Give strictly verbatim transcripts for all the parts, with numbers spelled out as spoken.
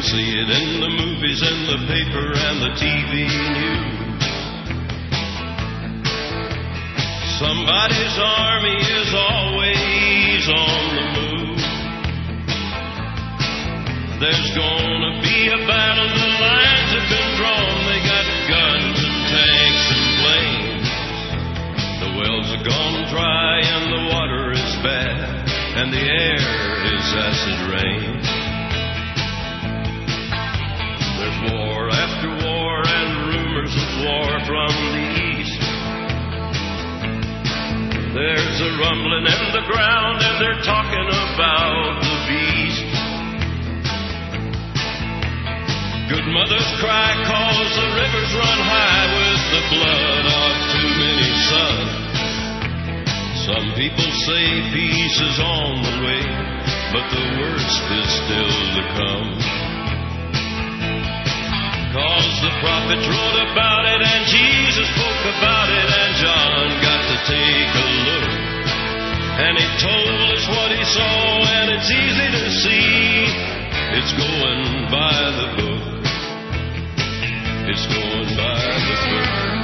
see it in the movies and the paper and the T V news. Somebody's army is always on the move. There's gonna be a battle, the lines have been drawn. They got guns and tanks and planes. The wells are gone dry and the water is bad, and the air is acid rain. There's war after war and rumors of war from the east. There's a rumbling in the ground and they're talking about the beast. Good mothers cry cause the rivers run high with the blood of too many sons. Some people say peace is on the way, but the worst is still to come. Cause the prophets wrote about it and Jesus spoke about it and John got to take a look. And he told us what he saw and it's easy to see. It's going by the book. It's going by the book.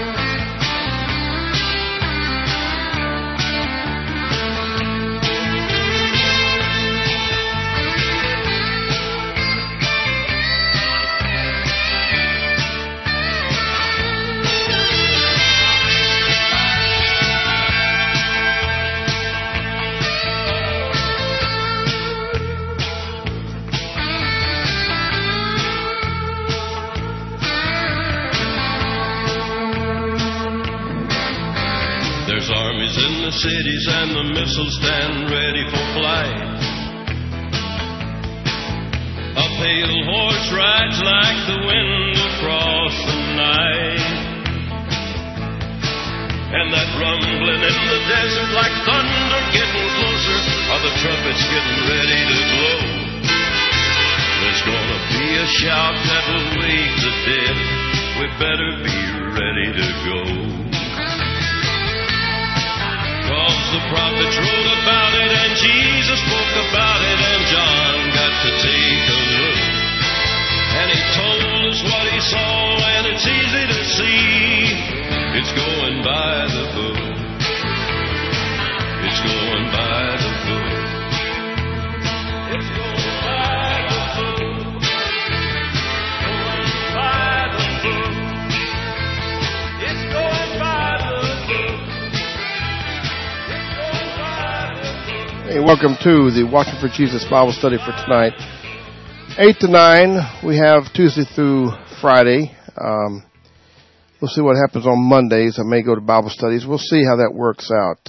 Armies in the cities and the missiles stand ready for flight. A pale horse rides like the wind across the night. And that rumbling in the desert like thunder getting closer, are the trumpets getting ready to blow. There's gonna be a shout that will wake the dead. We better be ready to go. Cause the prophets wrote about it and Jesus spoke about it and John got to take a look. And he told us what he saw and it's easy to see. It's going by the book. It's going by the book. It's going by the book. Going by the book. It's going by the book. Hey, welcome to the Watching for Jesus Bible study for tonight. eight to nine, we have Tuesday through Friday. Um, we'll see what happens on Mondays. I may go to Bible studies. We'll see how that works out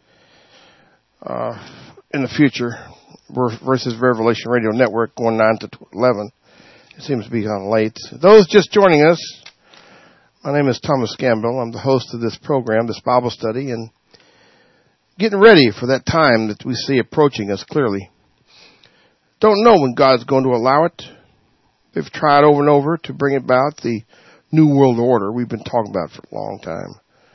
uh, in the future versus Revelation Radio Network going nine to eleven. It seems to be kind of late. Those just joining us, my name is Thomas Gamble. I'm the host of this program, this Bible study, and getting ready for that time that we see approaching us clearly. Don't know when God's going to allow it. We've tried over and over to bring about the New World Order we've been talking about for a long time.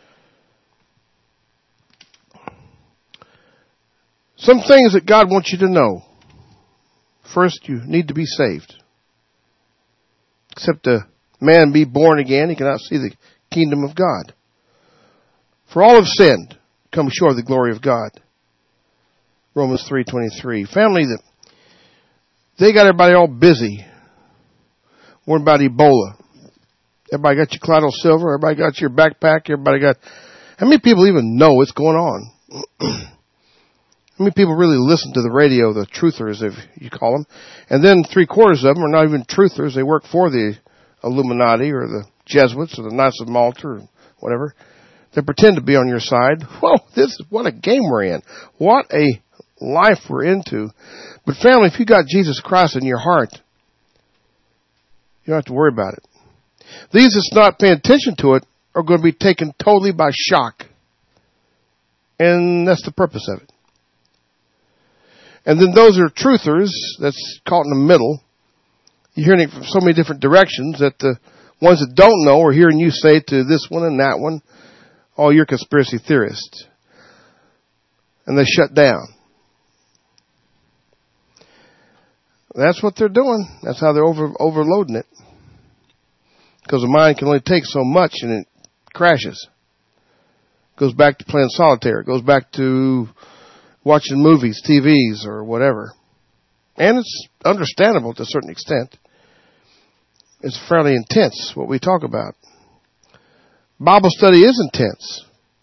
Some things that God wants you to know. First, you need to be saved. Except a man be born again, he cannot see the kingdom of God. For all have sinned, come short of the glory of God. Romans three twenty-three. Family, that they got everybody all busy. Worried about Ebola. Everybody got your Clydal Silver. Everybody got your backpack. Everybody got... How many people even know what's going on? How many people really listen to the radio, the truthers, if you call them? And then three quarters of them are not even truthers. They work for the Illuminati or the Jesuits or the Knights of Malta or whatever. They pretend to be on your side. Whoa, this is what a game we're in. What a life we're into. But family, if you got Jesus Christ in your heart, you don't have to worry about it. These that's not paying attention to it are going to be taken totally by shock. And that's the purpose of it. And then those are truthers that's caught in the middle. You're hearing it from so many different directions that the ones that don't know are hearing you say to this one and that one, oh, you're conspiracy theorists. And they shut down. That's what they're doing. That's how they're over overloading it. Because the mind can only take so much and it crashes. Goes back to playing solitaire. Goes back to watching movies, T Vs, or whatever. And it's understandable to a certain extent. It's fairly intense, what we talk about. Bible study is intense.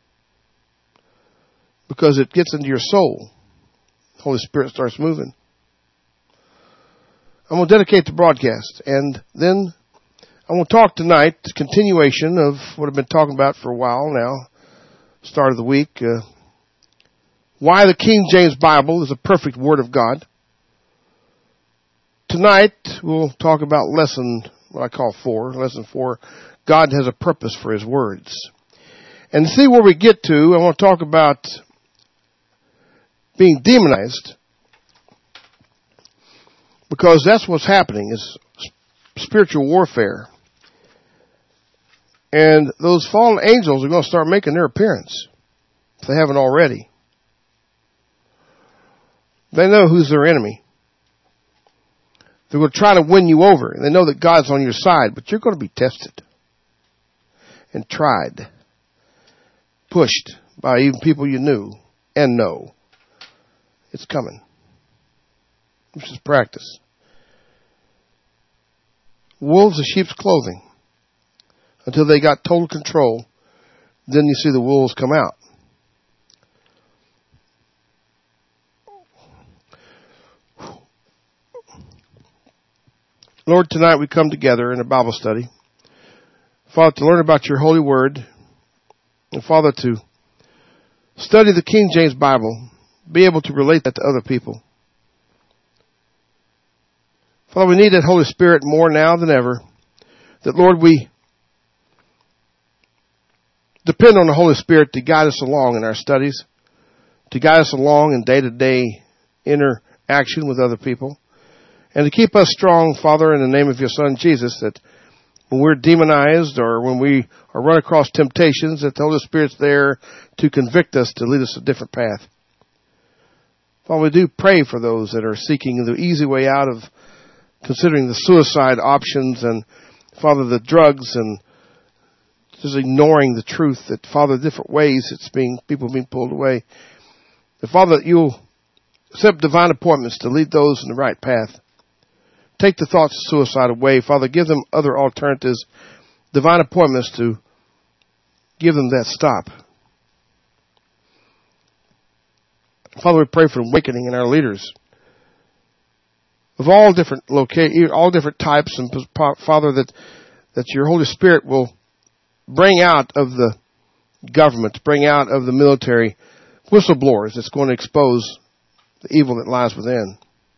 Because it gets into your soul. The Holy Spirit starts moving. I'm going to dedicate the broadcast. And then I'm going to talk tonight, continuation of what I've been talking about for a while now. Start of the week. Uh, why the King James Bible is a perfect Word of God. Tonight, we'll talk about lesson, what I call four. Lesson four, God has a purpose for His words. And to see where we get to, I want to talk about being demonized. Because that's what's happening, is spiritual warfare. And those fallen angels are going to start making their appearance, if they haven't already. They know who's their enemy. They're going to try to win you over. They know that God's on your side, but you're going to be tested and tried, pushed by even people you knew and know. It's coming. This is practice. Wolves are sheep's clothing. Until they got total control, then you see the wolves come out. Lord, tonight we come together in a Bible study. Father, to learn about your holy word. And Father, to study the King James Bible. Be able to relate that to other people. Father, we need that Holy Spirit more now than ever. That, Lord, we depend on the Holy Spirit to guide us along in our studies. To guide us along in day-to-day interaction with other people. And to keep us strong, Father, in the name of your Son, Jesus, that when we're demonized or when we are run across temptations, that the Holy Spirit's there to convict us, to lead us a different path. Father, we do pray for those that are seeking the easy way out of considering the suicide options and, Father, the drugs and just ignoring the truth that, Father, different ways it's being, people being pulled away. That, Father, that you'll set divine appointments to lead those in the right path. Take the thoughts of suicide away. Father, give them other alternatives, divine appointments to give them that stop. Father, we pray for awakening in our leaders of all different loca- all different types, and Father, that that your Holy Spirit will bring out of the government, bring out of the military whistleblowers that's going to expose the evil that lies within.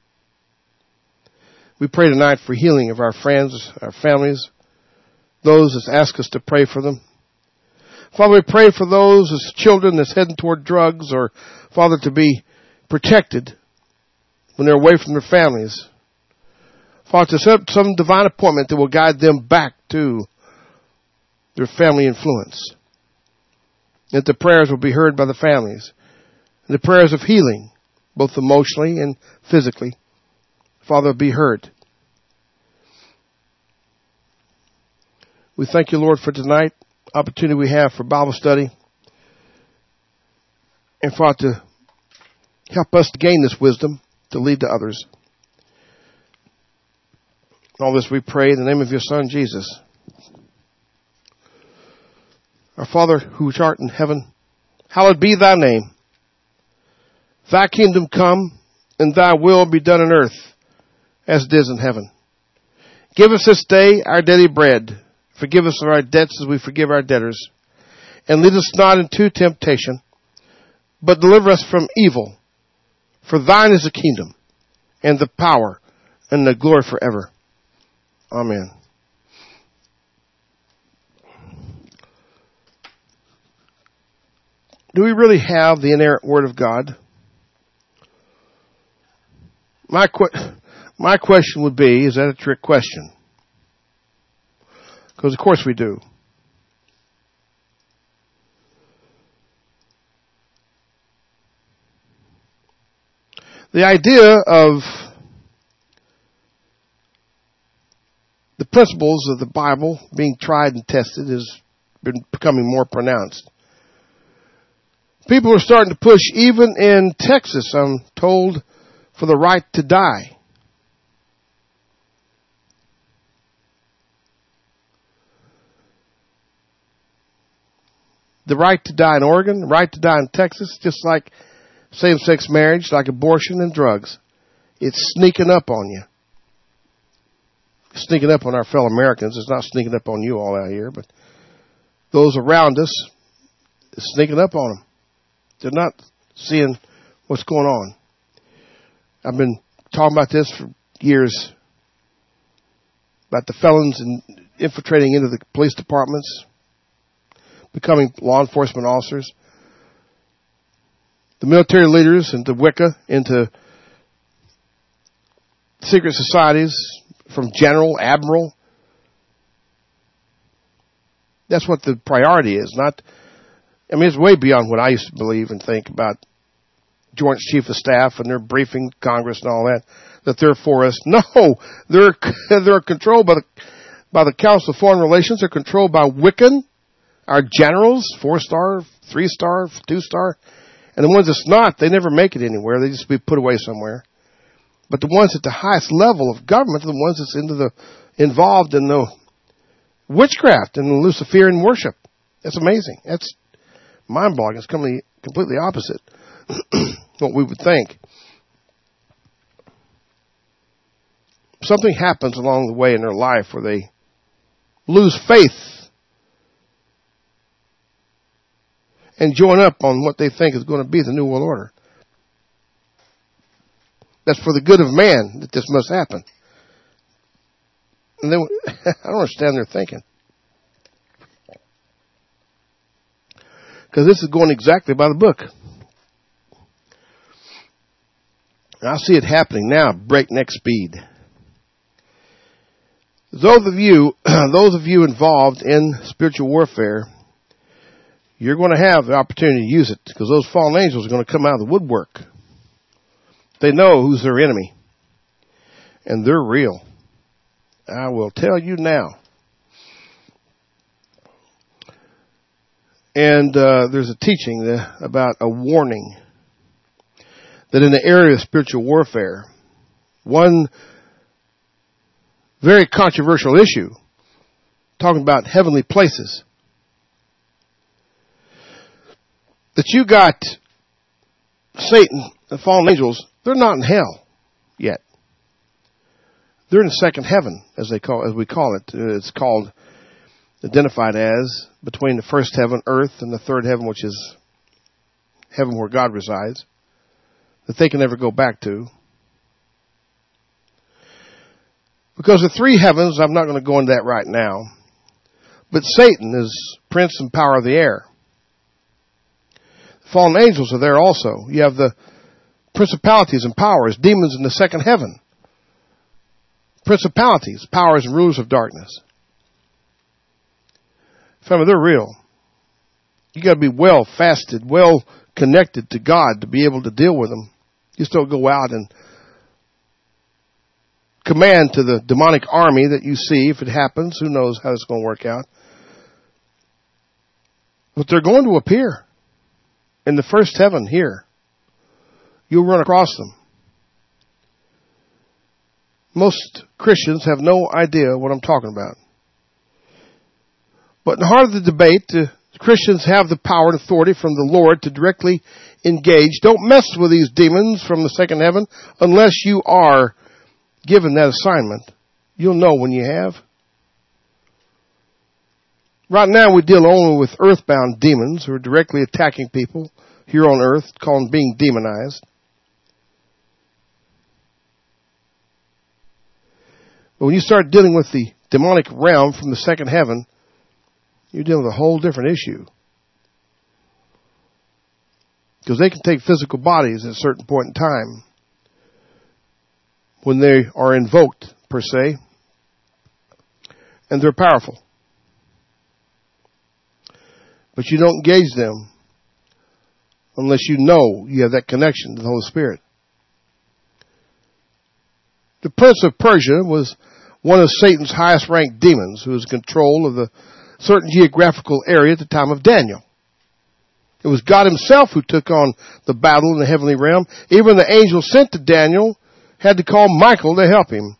We pray tonight for healing of our friends, our families, those that ask us to pray for them. Father, we pray for those as children that's heading toward drugs, or, Father, to be protected when they're away from their families. Father, to set up some divine appointment that will guide them back to their family influence. That the prayers will be heard by the families. And the prayers of healing, both emotionally and physically, Father, be heard. We thank you, Lord, for tonight, opportunity we have for Bible study. And Father, to help us to gain this wisdom to lead to others. All this we pray in the name of your Son, Jesus. Our Father, who art in heaven, hallowed be thy name. Thy kingdom come, and thy will be done on earth, as it is in heaven. Give us this day our daily bread. Forgive us of our debts as we forgive our debtors. And lead us not into temptation, but deliver us from evil. For thine is the kingdom, and the power, and the glory forever. Amen. Do we really have the inerrant Word of God? My que- my question would be, is that a trick question? Because of course we do. The idea of principles of the Bible being tried and tested has been becoming more pronounced. People are starting to push, even in Texas, I'm told, for the right to die. The right to die in Oregon, the right to die in Texas, just like same-sex marriage, like abortion and drugs. It's sneaking up on you. It's sneaking up on our fellow Americans. It's not sneaking up on you all out here, but those around us, it's sneaking up on them. They're not seeing what's going on. I've been talking about this for years, about the felons and infiltrating into the police departments, becoming law enforcement officers, the military leaders into Wicca, into secret societies, from general, admiral. That's what the priority is. Not, I mean, it's way beyond what I used to believe and think about Joint Chief of Staff and their briefing Congress and all that, that they're for us. No, they're they're controlled by the by the Council of Foreign Relations. They're controlled by Wiccan, our generals, four star, three star, two star, and the ones that's not, they never make it anywhere. They just be put away somewhere. But the ones at the highest level of government are the ones that's into the involved in the witchcraft and the Luciferian worship. That's amazing. That's mind-boggling. It's completely, completely opposite what we would think. Something happens along the way in their life where they lose faith and join up on what they think is going to be the New World Order. That's for the good of man that this must happen. And then, I don't understand their thinking. Because this is going exactly by the book. And I see it happening now, breakneck speed. Those of you, those of you involved in spiritual warfare, you're going to have the opportunity to use it, because those fallen angels are going to come out of the woodwork. They know who's their enemy, and they're real. I will tell you now. And uh, there's a teaching that, about a warning that in the area of spiritual warfare, one very controversial issue, talking about heavenly places, that you got Satan, the fallen angels, they're not in hell yet. They're in the second heaven, as they call, as we call it. It's called, identified as, between the first heaven, earth, and the third heaven, which is heaven where God resides, that they can never go back to. Because the three heavens, I'm not going to go into that right now, but Satan is prince and power of the air. The fallen angels are there also. You have the principalities and powers, demons in the second heaven. Principalities, powers, and rulers of darkness. Family, they're real. You got to be well fasted, well connected to God to be able to deal with them. You still go out and command to the demonic army that you see. If it happens, who knows how it's going to work out. But they're going to appear in the first heaven here. You'll run across them. Most Christians have no idea what I'm talking about. But in the heart of the debate, the Christians have the power and authority from the Lord to directly engage. Don't mess with these demons from the second heaven unless you are given that assignment. You'll know when you have. Right now we deal only with earthbound demons who are directly attacking people here on earth, call them being demonized. But when you start dealing with the demonic realm from the second heaven, you're dealing with a whole different issue. Because they can take physical bodies at a certain point in time when they are invoked, per se, and they're powerful. But you don't engage them unless you know you have that connection to the Holy Spirit. The prince of Persia was one of Satan's highest ranked demons who was in control of a certain geographical area at the time of Daniel. It was God himself who took on the battle in the heavenly realm. Even the angel sent to Daniel had to call Michael to help him.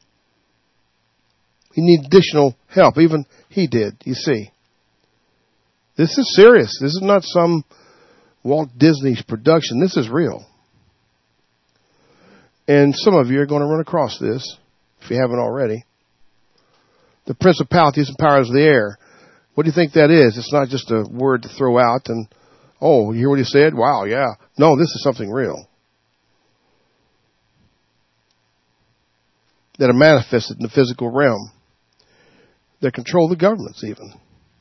He needed additional help. Even he did, you see. This is serious. This is not some Walt Disney's production. This is real. And some of you are going to run across this, if you haven't already. The principalities and powers of the air. What do you think that is? It's not just a word to throw out and, oh, you hear what he said? Wow, yeah. No, this is something real. That are manifested in the physical realm. That control the governments even.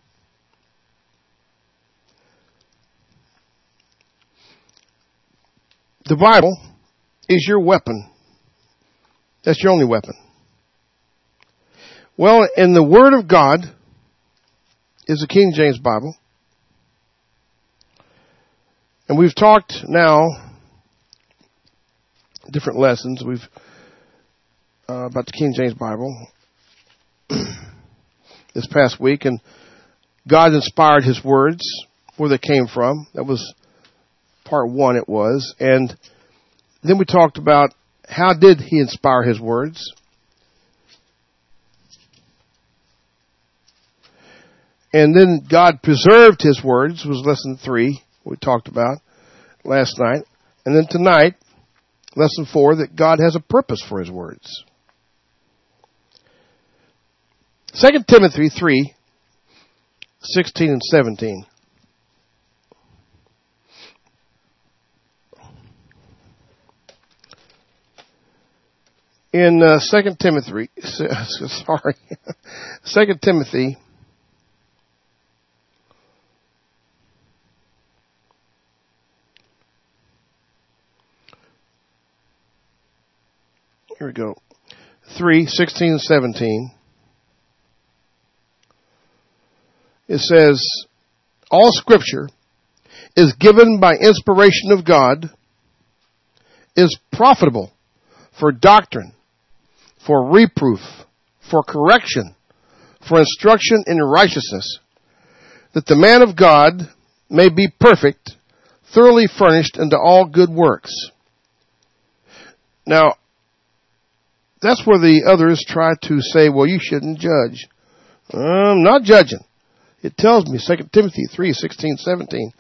The Bible is your weapon. That's your only weapon. Well, in the Word of God is the King James Bible. And we've talked now different lessons. We've uh, about the King James Bible this past week, and God inspired His words, where they came from. That was part one. It was, and then we talked about how did He inspire His words. And then God preserved His words was lesson three we talked about last night. And then tonight, lesson four, that God has a purpose for His words. Second Timothy three, sixteen and seventeen. In uh, Second Timothy, sorry, Second Timothy, here we go, three, sixteen and seventeen. It says, all Scripture is given by inspiration of God, is profitable for doctrine, for reproof, for correction, for instruction in righteousness, that the man of God may be perfect, thoroughly furnished unto all good works. Now, that's where the others try to say, well, you shouldn't judge. I'm not judging. It tells me, Second Timothy three, sixteen, seventeen.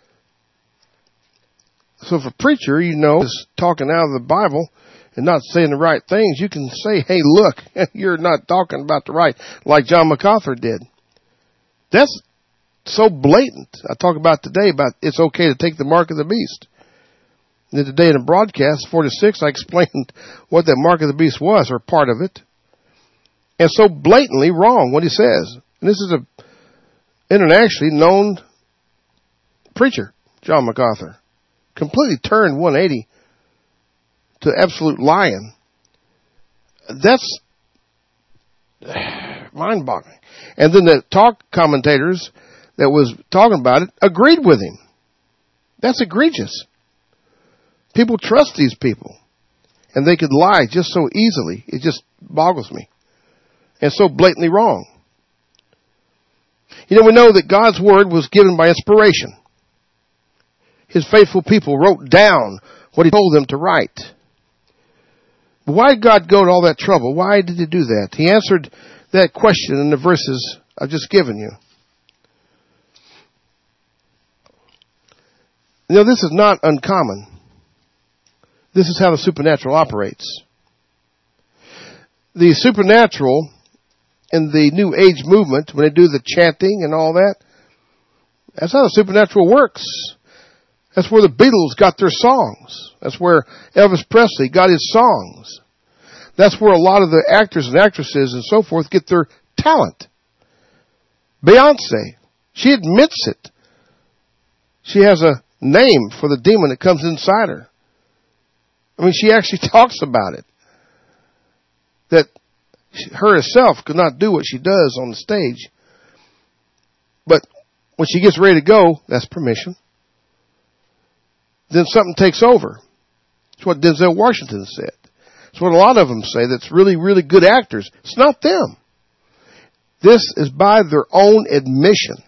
So if a preacher, you know, is talking out of the Bible and not saying the right things, you can say, hey, look, you're not talking about the right, like John MacArthur did. That's so blatant. I talk about today about it's okay to take the mark of the beast. And today in a broadcast, four to six, I explained what that mark of the beast was, or part of it. And so blatantly wrong what he says. And this is a internationally known preacher, John MacArthur. Completely turned one eighty to absolute lying. That's mind-boggling. And then the talk commentators that was talking about it agreed with him. That's egregious. People trust these people. And they could lie just so easily. It just boggles me. And so blatantly wrong. You know, we know that God's Word was given by inspiration. His faithful people wrote down what He told them to write. But why did God go to all that trouble? Why did He do that? He answered that question in the verses I've just given you. You know, this is not uncommon. This is how the supernatural operates. The supernatural in the New Age movement, when they do the chanting and all that, that's how the supernatural works. That's where the Beatles got their songs. That's where Elvis Presley got his songs. That's where a lot of the actors and actresses and so forth get their talent. Beyonce, she admits it. She has a name for the demon that comes inside her. I mean, she actually talks about it. That her herself could not do what she does on the stage. But when she gets ready to go, that's permission. Then something takes over. That's what Denzel Washington said. That's what a lot of them say, that's really, really good actors. It's not them. This is by their own admission.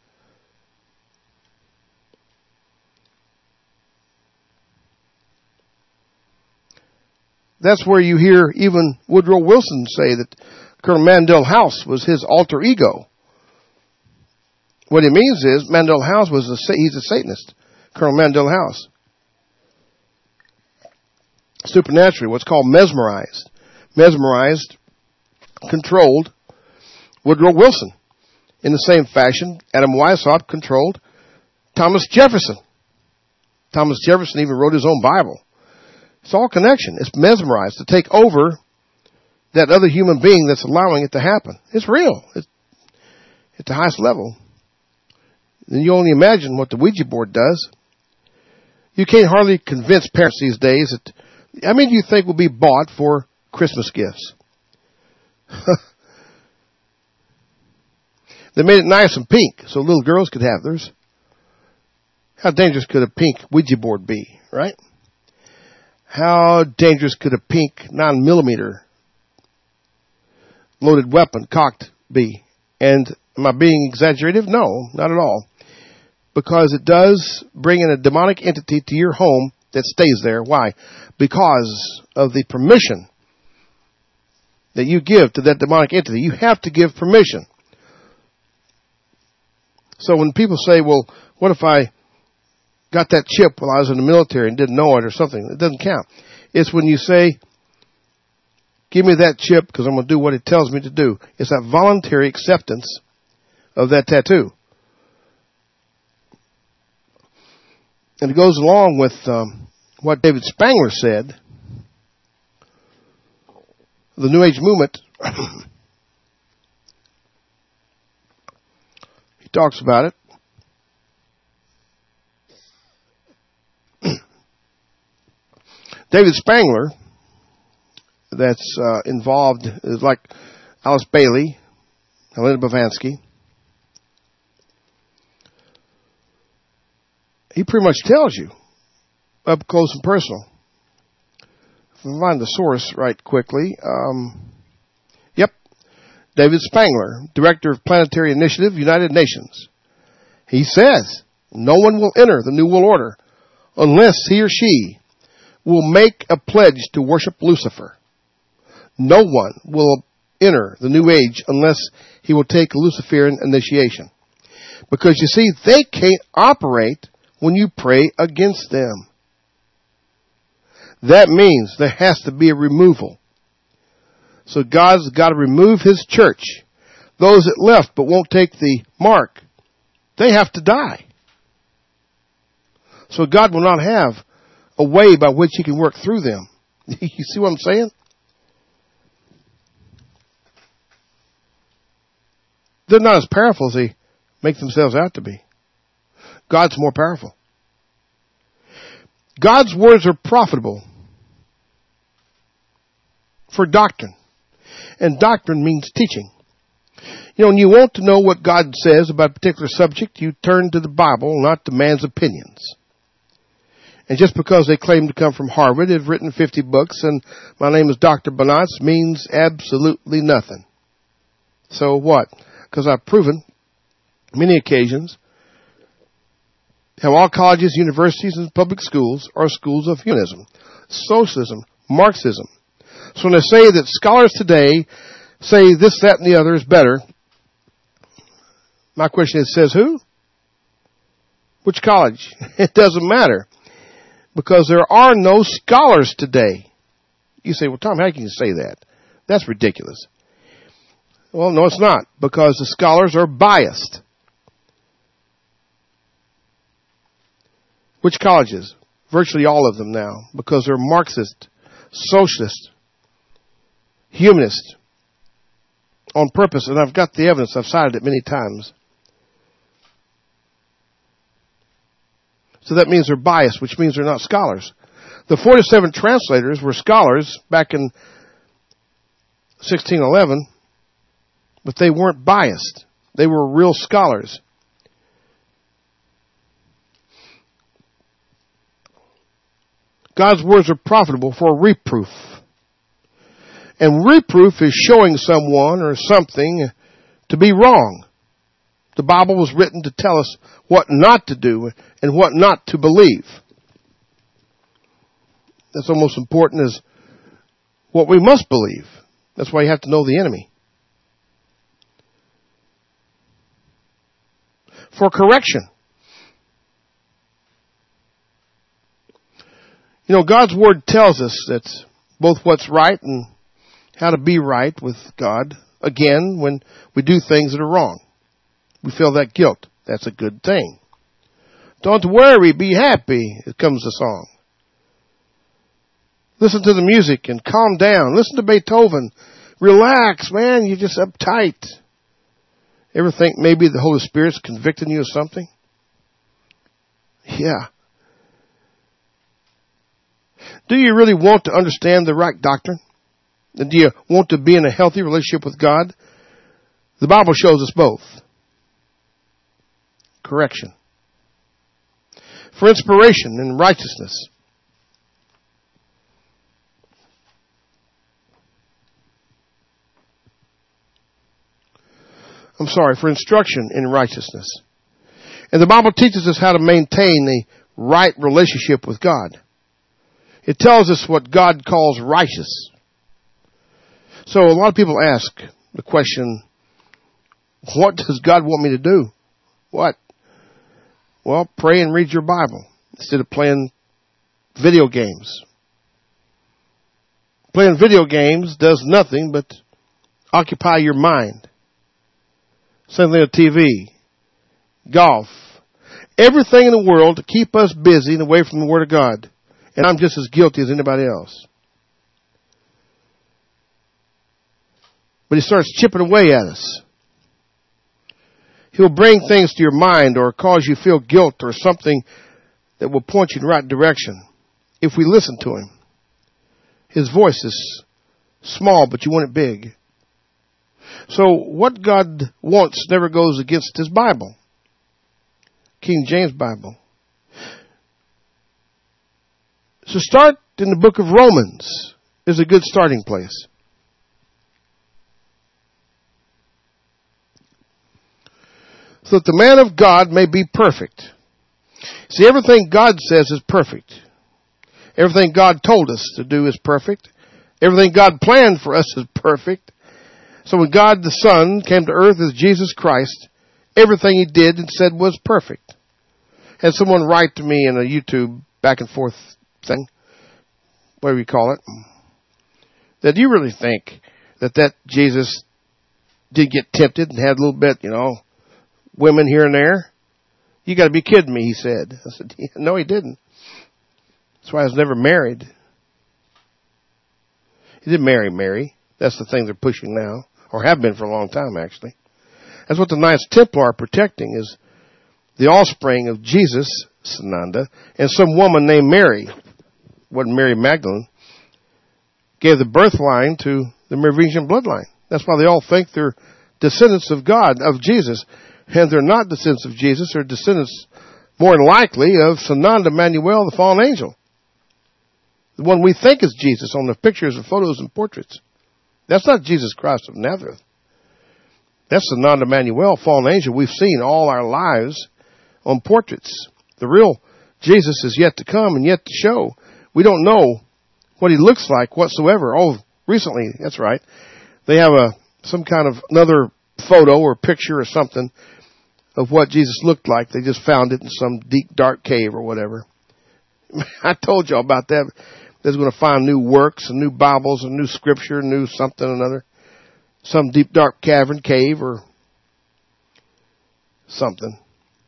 That's where you hear even Woodrow Wilson say that Colonel Mandel House was his alter ego. What he means is Mandel House was a, he's a Satanist. Colonel Mandel House. Supernaturally, what's called mesmerized. Mesmerized, controlled Woodrow Wilson. In the same fashion, Adam Weishaupt controlled Thomas Jefferson. Thomas Jefferson even wrote his own Bible. It's all connection. It's mesmerized to take over that other human being that's allowing it to happen. It's real. It's at the highest level. Then you only imagine what the Ouija board does. You can't hardly convince parents these days that, how many do you think will be bought for Christmas gifts? They made it nice and pink so little girls could have theirs. How dangerous could a pink Ouija board be, right? How dangerous could a pink nine millimeter loaded weapon cocked be? And am I being exaggerative? No, not at all. Because it does bring in a demonic entity to your home that stays there. Why? Because of the permission that you give to that demonic entity. You have to give permission. So when people say, well, what if I got that chip while I was in the military and didn't know it or something? It doesn't count. It's when you say, give me that chip because I'm going to do what it tells me to do. It's that voluntary acceptance of that tattoo. And it goes along with um, what David Spangler said, the New Age movement. He talks about it. David Spangler, that's uh, involved, is like Alice Bailey, Helena Blavatsky. He pretty much tells you, up close and personal. If I find the source right quickly. Um, yep. David Spangler, Director of Planetary Initiative, United Nations. He says, no one will enter the New World Order unless he or she will make a pledge to worship Lucifer. No one will enter the New Age unless he will take a Luciferian initiation. Because you see, they can't operate when you pray against them. That means there has to be a removal. So God's got to remove His church. Those that left but won't take the mark, they have to die. So God will not have a way by which He can work through them. You see what I'm saying? They're not as powerful as they make themselves out to be. God's more powerful. God's words are profitable for doctrine. And doctrine means teaching. You know, when you want to know what God says about a particular subject, you turn to the Bible, not to man's opinions. And just because they claim to come from Harvard, have written fifty books, and my name is Doctor Bonatz, means absolutely nothing. So what? Because I've proven many occasions how all colleges, universities, and public schools are schools of humanism, socialism, Marxism. So when they say that scholars today say this, that, and the other is better, my question is, says who? Which college? It doesn't matter. Because there are no scholars today. You say, well, Tom, how can you say that? That's ridiculous. Well, no, it's not. Because the scholars are biased. Which colleges? Virtually all of them now. Because they're Marxist, socialist, humanist. On purpose. And I've got the evidence. I've cited it many times. So that means they're biased, which means they're not scholars. The forty-seven translators were scholars back in sixteen eleven, but they weren't biased. They were real scholars. God's words are profitable for reproof. And reproof is showing someone or something to be wrong. The Bible was written to tell us what not to do and what not to believe. That's almost important as what we must believe. That's why you have to know the enemy. For correction. You know, God's Word tells us that both what's right and how to be right with God, again, when we do things that are wrong. We feel that guilt. That's a good thing. Don't worry, be happy, it comes the song. Listen to the music and calm down. Listen to Beethoven. Relax, man, you're just uptight. Ever think maybe the Holy Spirit's convicting you of something? Yeah. Do you really want to understand the right doctrine? And do you want to be in a healthy relationship with God? The Bible shows us both. Correction. For inspiration and righteousness. I'm sorry, for instruction in righteousness. And the Bible teaches us how to maintain a right relationship with God. It tells us what God calls righteous. So a lot of people ask the question, what does God want me to do? What? Well, pray and read your Bible instead of playing video games. Playing video games does nothing but occupy your mind. Same thing with T V, golf, everything in the world to keep us busy and away from the Word of God. And I'm just as guilty as anybody else. But he starts chipping away at us. He'll bring things to your mind or cause you to feel guilt or something that will point you in the right direction if we listen to him. His voice is small, but you want it big. So what God wants never goes against his Bible. King James Bible. So start in the book of Romans is a good starting place. So that the man of God may be perfect. See, everything God says is perfect. Everything God told us to do is perfect. Everything God planned for us is perfect. So when God the Son came to earth as Jesus Christ, everything he did and said was perfect. Had someone write to me in a YouTube back and forth thing, whatever you call it, that you really think that that Jesus did get tempted and had a little bit, you know, women here and there? You got to be kidding me, he said. I said, yeah, no, he didn't. That's why I was never married. He didn't marry Mary. That's the thing they're pushing now, or have been for a long time, actually. That's what the Knights Templar are protecting, is the offspring of Jesus, Sananda, and some woman named Mary, wasn't Mary Magdalene, gave the birth line to the Merovingian bloodline. That's why they all think they're descendants of God, of Jesus. And they're not descendants of Jesus. They're descendants, more than likely, of Sananda Manuel, the fallen angel. The one we think is Jesus on the pictures and photos and portraits. That's not Jesus Christ of Nazareth. That's Sananda Manuel, fallen angel, we've seen all our lives on portraits. The real Jesus is yet to come and yet to show. We don't know what he looks like whatsoever. Oh, recently, that's right, they have a some kind of another photo or picture or something of what Jesus looked like. They just found it in some deep, dark cave or whatever. I told y'all about that. They're going to find new works and new Bibles and new scripture, new something or another. Some deep, dark cavern, cave, or something.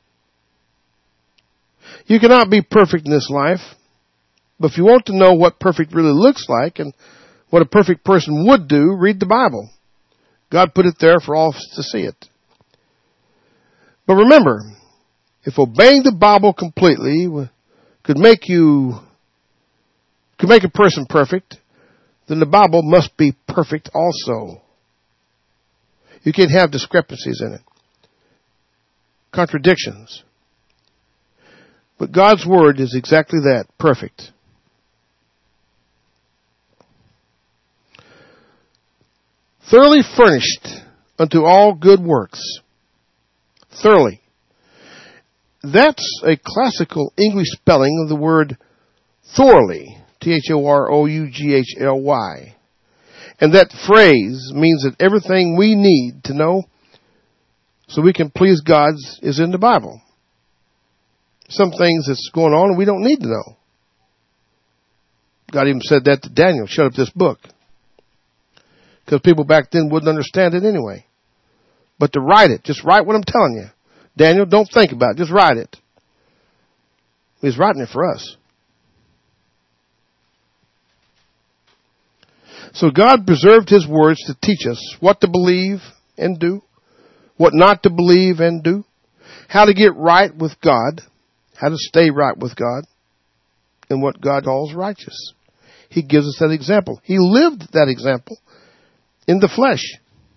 You cannot be perfect in this life. But if you want to know what perfect really looks like and what a perfect person would do, read the Bible. God put it there for all to see it. But remember, if obeying the Bible completely could make you, could make a person perfect, then the Bible must be perfect also. You can't have discrepancies in it. Contradictions. But God's Word is exactly that, perfect. thoroughly furnished unto all good works. Thoroughly. That's a classical English spelling of the word thoroughly. T H O R O U G H L Y. And that phrase means that everything we need to know so we can please God is in the Bible. Some things that's going on we don't need to know. God even said that to Daniel, shut up this book. Because people back then wouldn't understand it anyway. But to write it, just write what I'm telling you. Daniel, don't think about it, just write it. He's writing it for us. So God preserved His words to teach us what to believe and do, what not to believe and do, how to get right with God, how to stay right with God, and what God calls righteous. He gives us that example. He lived that example in the flesh.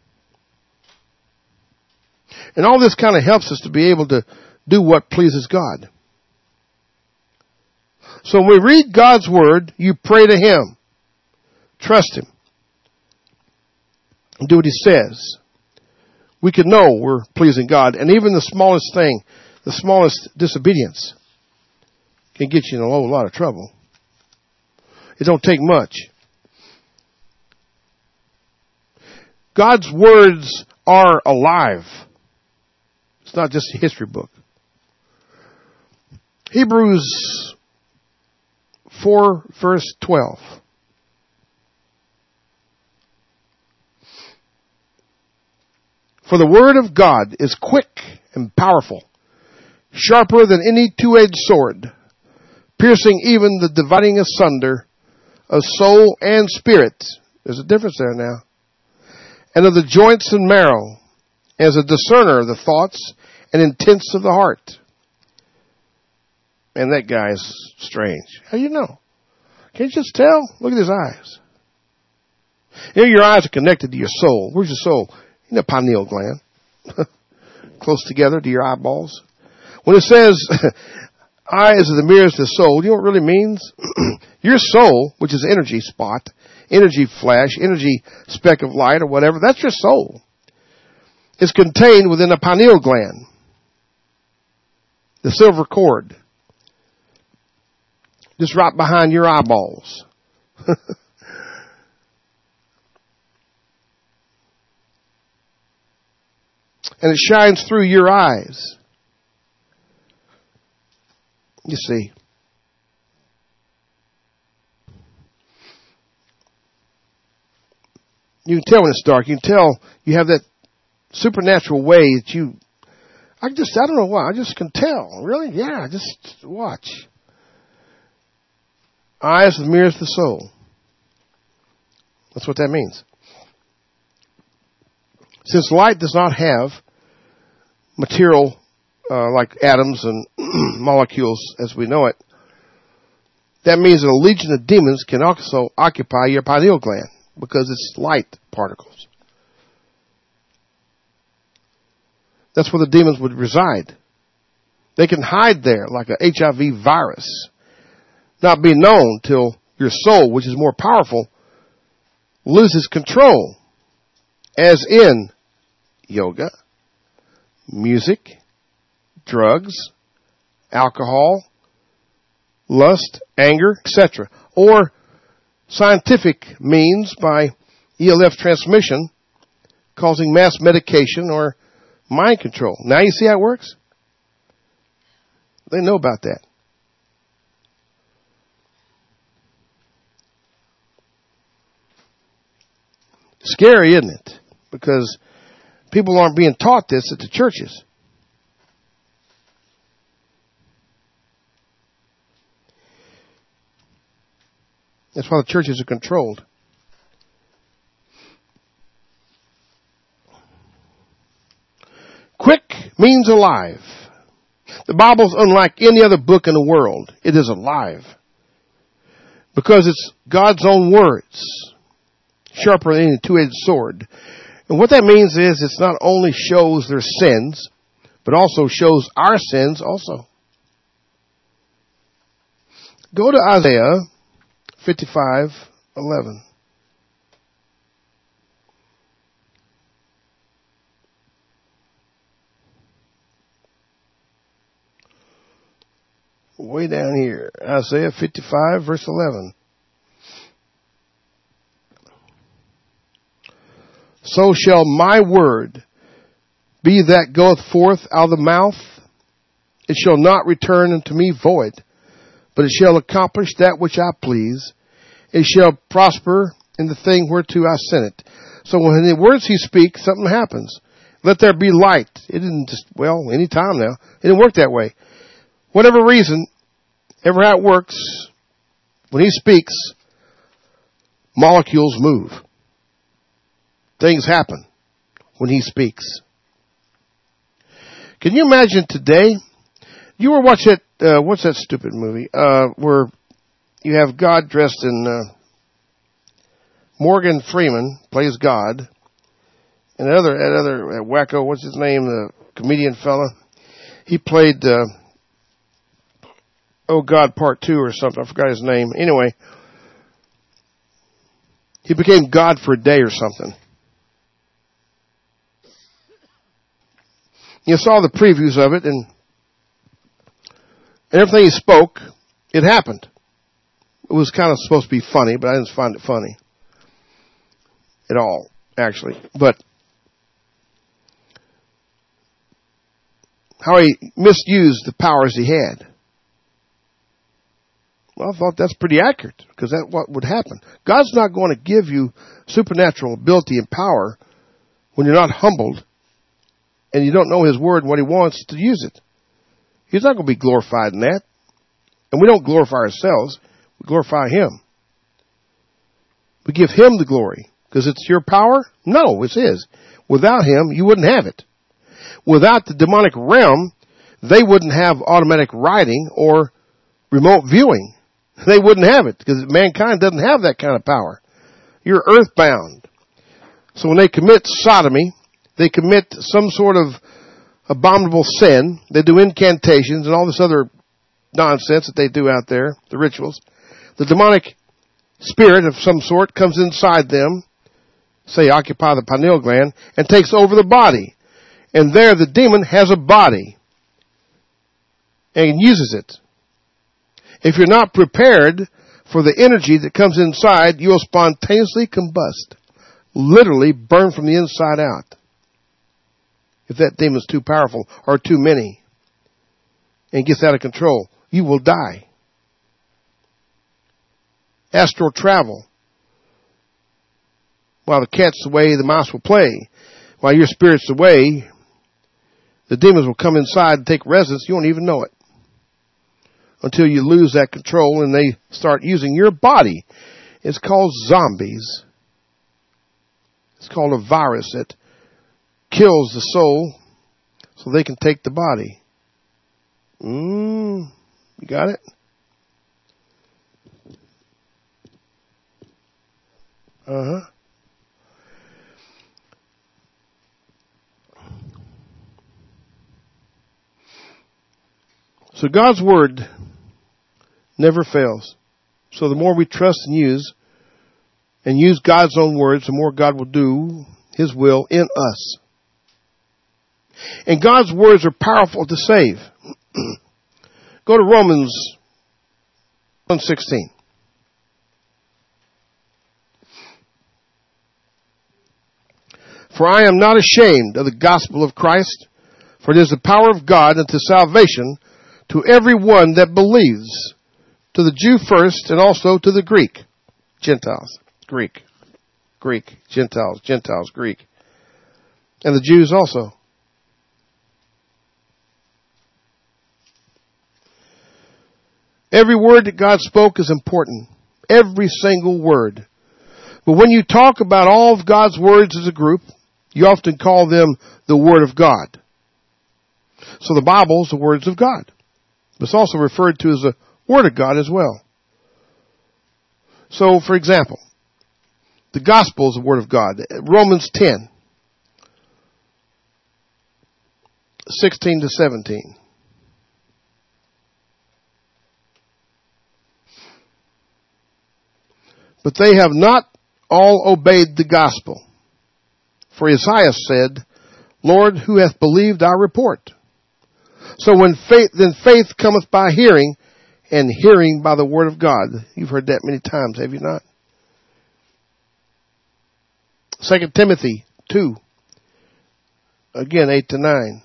And all this kind of helps us to be able to do what pleases God. So when we read God's Word, you pray to Him. Trust Him. And do what He says. We can know we're pleasing God. And even the smallest thing, the smallest disobedience can get you in a whole lot of trouble. It don't take much. God's words are alive. It's not just a history book. Hebrews four, verse twelve. For the word of God is quick and powerful, sharper than any two-edged sword, piercing even the dividing asunder of soul and spirit. There's a difference there now. And of the joints and marrow, as a discerner of the thoughts and intents of the heart. Man, that guy's strange. How do you know? Can't you just tell? Look at his eyes. You know, your eyes are connected to your soul. Where's your soul? In the pineal gland. Close together to your eyeballs. When it says, eyes are the mirrors to the soul, you know what it really means? Your soul, which is energy spot, energy flash, energy speck of light or whatever, that's your soul. It's contained within the pineal gland. The silver cord. Just right behind your eyeballs. And it shines through your eyes. You see. You can tell when it's dark. You can tell you have that supernatural way that you, I just, I don't know why, I just can tell. Really? Yeah, just watch. Eyes are the mirrors of the soul. That's what that means. Since light does not have material uh, like atoms and molecules as we know it, that means that a legion of demons can also occupy your pineal gland because it's light particles. That's where the demons would reside. They can hide there like an H I V virus, not be known till your soul, which is more powerful, loses control, as in yoga, music, drugs, alcohol, lust, anger, et cetera. Or scientific means by E L F transmission causing mass medication or mind control. Now you see how it works? They know about that. Scary, isn't it? Because people aren't being taught this at the churches. That's why the churches are controlled. Quick means alive. The Bible's unlike any other book in the world. It is alive. Because it's God's own words. Sharper than any two-edged sword. And what that means is it's not only shows their sins, but also shows our sins also. Go to Isaiah fifty-five eleven. way down here. Isaiah fifty-five, verse eleven. So shall my word be that goeth forth out of the mouth. It shall not return unto me void, but it shall accomplish that which I please. It shall prosper in the thing whereto I sent it. So when the words he speaks, something happens. Let there be light. It didn't just, well, any time now. It didn't work that way. Whatever reason, ever how it works, when he speaks, molecules move. Things happen when he speaks. Can you imagine today? You were watching that, uh, what's that stupid movie, uh, where you have God dressed in, uh, Morgan Freeman plays God, and that other, that other uh, wacko, what's his name, the comedian fella, he played, uh, Oh God Part Two or something, I forgot his name. Anyway, he became God for a day or something. You saw the previews of it, and everything he spoke, it happened. It was kind of supposed to be funny, but I didn't find it funny at all, actually. But how he misused the powers he had. Well, I thought that's pretty accurate, because that's what would happen. God's not going to give you supernatural ability and power when you're not humbled and you don't know his word and what he wants to use it. He's not going to be glorified in that. And we don't glorify ourselves. We glorify him. We give him the glory. Because it's your power? No, it's his. Without him, you wouldn't have it. Without the demonic realm, they wouldn't have automatic writing or remote viewing. They wouldn't have it, because mankind doesn't have that kind of power. You're earthbound. So when they commit sodomy, they commit some sort of abominable sin. They do incantations and all this other nonsense that they do out there, the rituals. The demonic spirit of some sort comes inside them, say occupy the pineal gland, and takes over the body. And there the demon has a body and uses it. If you're not prepared for the energy that comes inside, you'll spontaneously combust. Literally burn from the inside out. If that demon's too powerful or too many and gets out of control, you will die. Astral travel. While the cat's away, the mouse will play. While your spirit's away, the demons will come inside and take residence. You won't even know it. Until you lose that control and they start using your body. It's called zombies. It's called a virus that kills the soul so they can take the body. Mm, you got it? Uh-huh. So God's word never fails. So the more we trust and use, and use God's own words, the more God will do his will in us. And God's words are powerful to save. Go to Romans one sixteen. For I am not ashamed of the gospel of Christ, for it is the power of God unto salvation to every one that believes, to the Jew first and also to the Greek. Gentiles. Greek. Greek. Gentiles. Gentiles. Greek. And the Jews also. Every word that God spoke is important. Every single word. But when you talk about all of God's words as a group, you often call them the Word of God. So the Bible is the words of God. But it's also referred to as the Word of God as well. So, for example, the Gospel is the Word of God. Romans ten, sixteen to seventeen. But they have not all obeyed the gospel. For Isaiah said, Lord, who hath believed our report? So when faith, then faith cometh by hearing, and hearing by the word of God. You've heard that many times, have you not? Second Timothy two, again, eight to nine.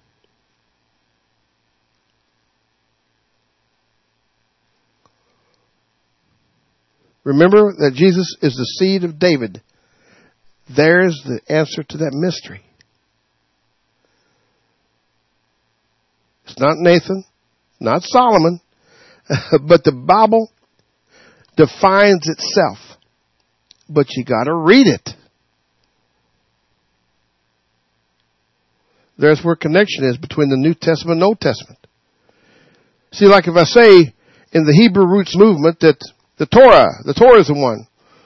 Remember that Jesus is the seed of David. There's the answer to that mystery. It's not Nathan, not Solomon, but the Bible defines itself. But you got to read it. There's where connection is between the New Testament and Old Testament. See, like if I say in the Hebrew roots movement that the Torah, the Torah is the one.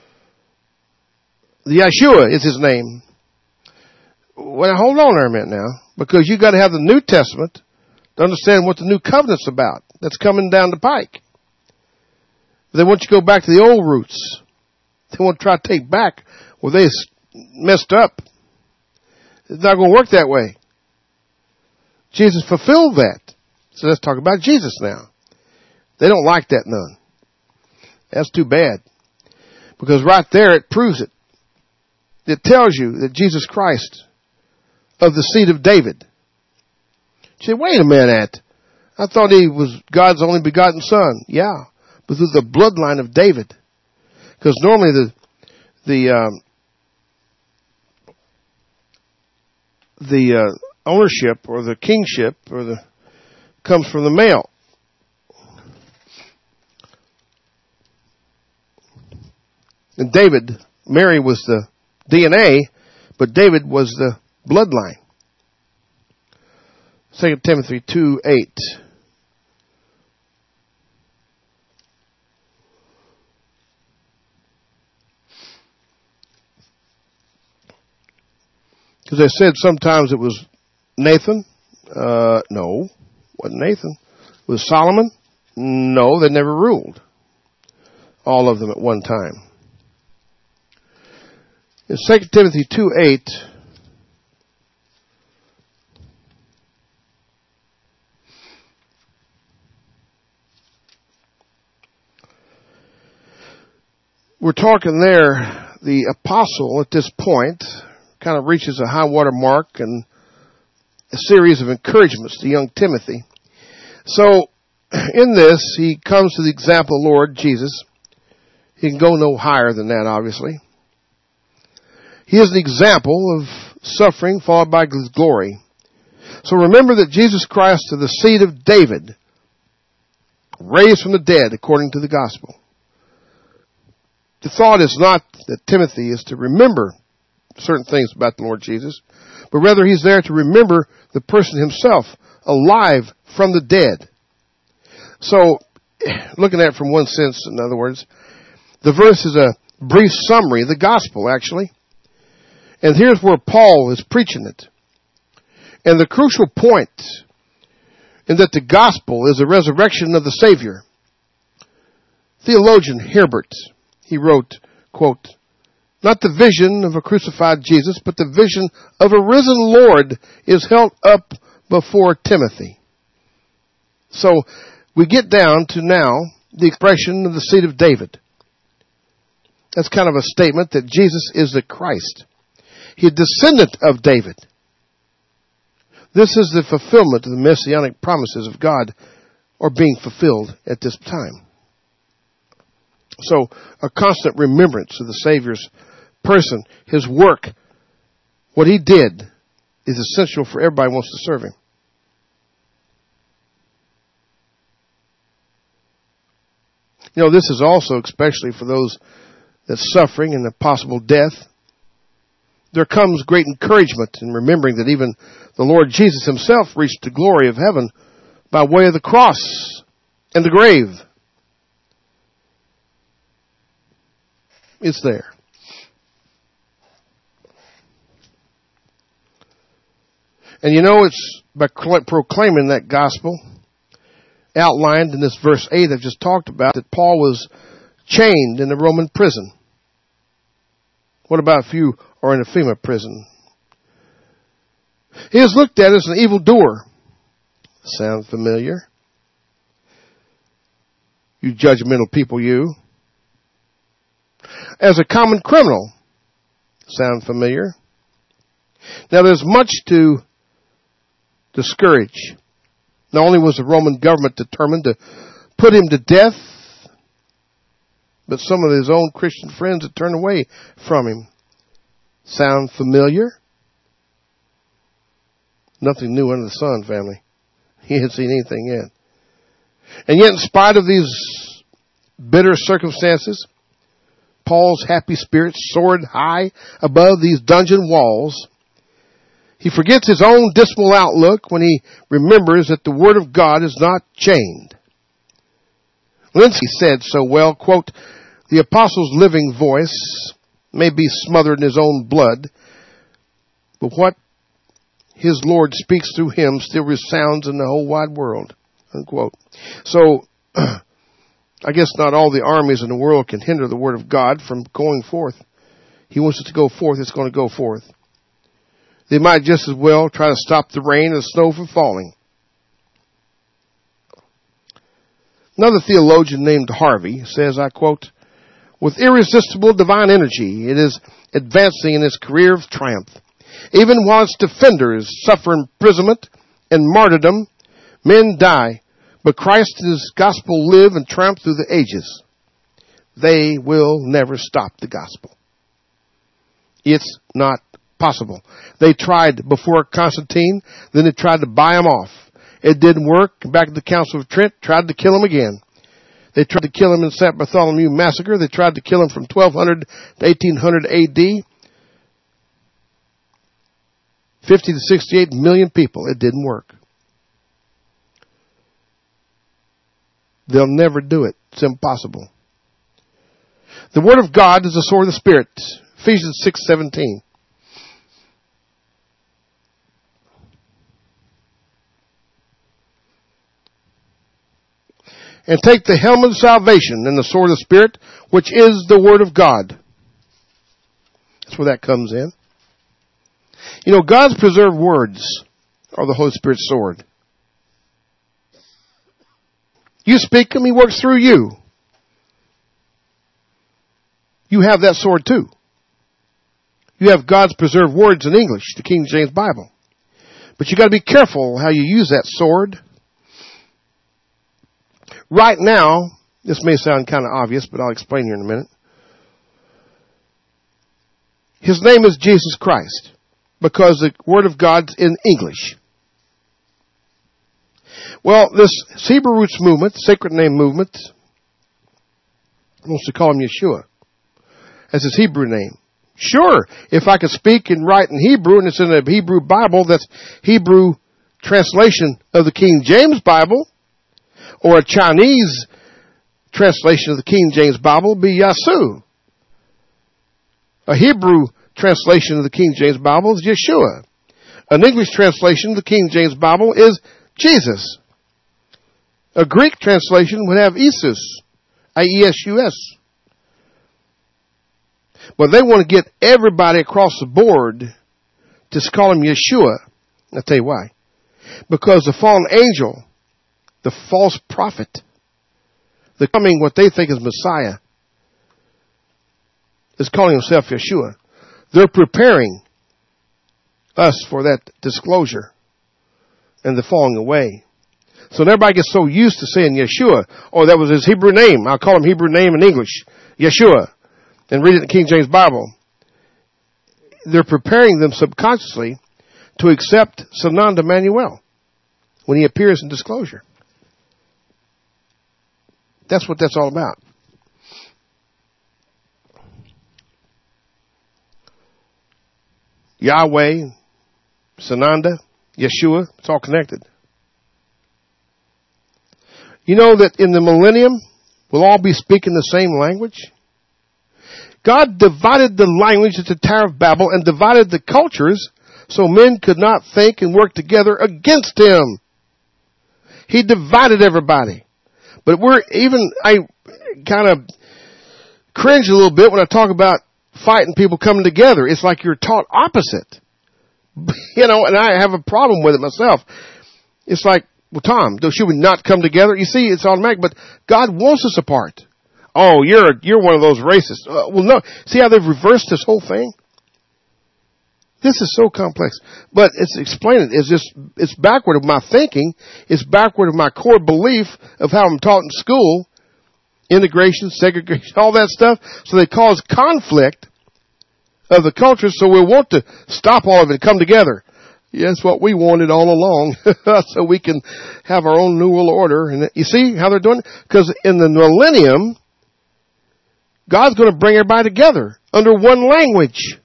The Yeshua is his name. Well, hold on there a minute now, because you got to have the New Testament to understand what the New Covenant's about. That's coming down the pike. They want you to go back to the old roots. They want to try to take back where they messed up. It's not going to work that way. Jesus fulfilled that. So let's talk about Jesus now. They don't like that none. That's too bad. Because right there it proves it. It tells you that Jesus Christ of the seed of David. You say, wait a minute. I thought he was God's only begotten son. Yeah, but through the bloodline of David. Because normally the the um, the uh, ownership or the kingship or the comes from the male. And David, Mary was the D N A, but David was the bloodline. Second Timothy two eight. Because they said sometimes it was Nathan. Uh, no, wasn't Nathan. It was Solomon. No, they never ruled. All of them at one time. In Second Timothy two eight, we're talking there, the apostle at this point kind of reaches a high water mark and a series of encouragements to young Timothy. So, in this, he comes to the example of the Lord Jesus. He can go no higher than that, obviously. He is the example of suffering followed by His glory. So remember that Jesus Christ is the seed of David, raised from the dead according to the gospel. The thought is not that Timothy is to remember certain things about the Lord Jesus, but rather he's there to remember the person himself, alive from the dead. So, looking at it from one sense, in other words, the verse is a brief summary of the gospel, actually. And here's where Paul is preaching it. And the crucial point in that the gospel is the resurrection of the Savior. Theologian Herbert, he wrote, quote, not the vision of a crucified Jesus, but the vision of a risen Lord is held up before Timothy. So we get down to now the expression of the seed of David. That's kind of a statement that Jesus is the Christ. He is descendant of David. This is the fulfillment of the messianic promises of God are being fulfilled at this time. So, a constant remembrance of the Savior's person, His work, what He did, is essential for everybody who wants to serve Him. You know, this is also especially for those that's suffering and the possible death. There comes great encouragement in remembering that even the Lord Jesus Himself reached the glory of heaven by way of the cross and the grave. It's there. And you know, it's by proclaiming that gospel outlined in this verse eight I've just talked about that Paul was chained in the Roman prison. What about if you are in a FEMA prison? He is looked at as an evildoer. Sound familiar? You judgmental people, you. As a common criminal. Sound familiar? Now there's much to discourage. Not only was the Roman government determined to put him to death, but some of his own Christian friends had turned away from him. Sound familiar? Nothing new under the sun, family. He hadn't seen anything yet. And yet, in spite of these bitter circumstances, Paul's happy spirits soared high above these dungeon walls. He forgets his own dismal outlook when he remembers that the Word of God is not chained. Lindsay said so well, quote, the apostle's living voice may be smothered in his own blood, but what his Lord speaks through him still resounds in the whole wide world, unquote. So, I guess not all the armies in the world can hinder the Word of God from going forth. He wants it to go forth, it's going to go forth. They might just as well try to stop the rain and the snow from falling. Another theologian named Harvey says, I quote, with irresistible divine energy, it is advancing in its career of triumph. Even while its defenders suffer imprisonment and martyrdom, men die, but Christ and His gospel live and triumph through the ages. They will never stop the gospel. It's not possible. They tried before Constantine, then they tried to buy him off. It didn't work. Back at the Council of Trent, tried to kill him again. They tried to kill him in Saint Bartholomew Massacre. They tried to kill him from twelve hundred to eighteen hundred A D. fifty to sixty-eight million people. It didn't work. They'll never do it. It's impossible. The Word of God is the sword of the Spirit. Ephesians six seventeen. And take the helmet of salvation and the sword of the Spirit, which is the Word of God. That's where that comes in. You know, God's preserved words are the Holy Spirit's sword. You speak them, He works through you. You have that sword too. You have God's preserved words in English, the King James Bible. But you got to be careful how you use that sword. Right now, this may sound kind of obvious, but I'll explain here in a minute. His name is Jesus Christ because the Word of God's in English. Well, this Hebrew roots movement, sacred name movement, wants to call him Yeshua. That's his Hebrew name. Sure, if I could speak and write in Hebrew and it's in a Hebrew Bible, that's Hebrew translation of the King James Bible, or a Chinese translation of the King James Bible would be Yasu. A Hebrew translation of the King James Bible is Yeshua. An English translation of the King James Bible is Jesus. A Greek translation would have Isus, I E S U S. But they want to get everybody across the board to call him Yeshua. I'll tell you why. Because the fallen angel, the false prophet, the coming what they think is Messiah, is calling himself Yeshua. They're preparing us for that disclosure and the falling away. So everybody gets so used to saying Yeshua. Oh, that was his Hebrew name. I'll call him Hebrew name in English. Yeshua. And read it in the King James Bible. They're preparing them subconsciously to accept Sananda Manuel when he appears in disclosure. That's what that's all about. Yahweh, Sananda, Yeshua, it's all connected. You know that in the millennium, we'll all be speaking the same language? God divided the language at the Tower of Babel and divided the cultures so men could not think and work together against Him. He divided everybody. But we're even, I kind of cringe a little bit when I talk about fighting people coming together. It's like you're taught opposite. You know, and I have a problem with it myself. It's like Well, Tom, should we not come together? You see, it's automatic, but God wants us apart. Oh, you're you're one of those racists. Uh, well, no. See how they've reversed this whole thing? This is so complex. But it's explaining. It's just, it's backward of my thinking. It's backward of my core belief of how I'm taught in school. Integration, segregation, all that stuff. So they cause conflict of the cultures, so we want to stop all of it and come together. Yes, what we wanted all along, so we can have our own new world order. And you see how they're doing it? Because in the millennium, God's going to bring everybody together under one language.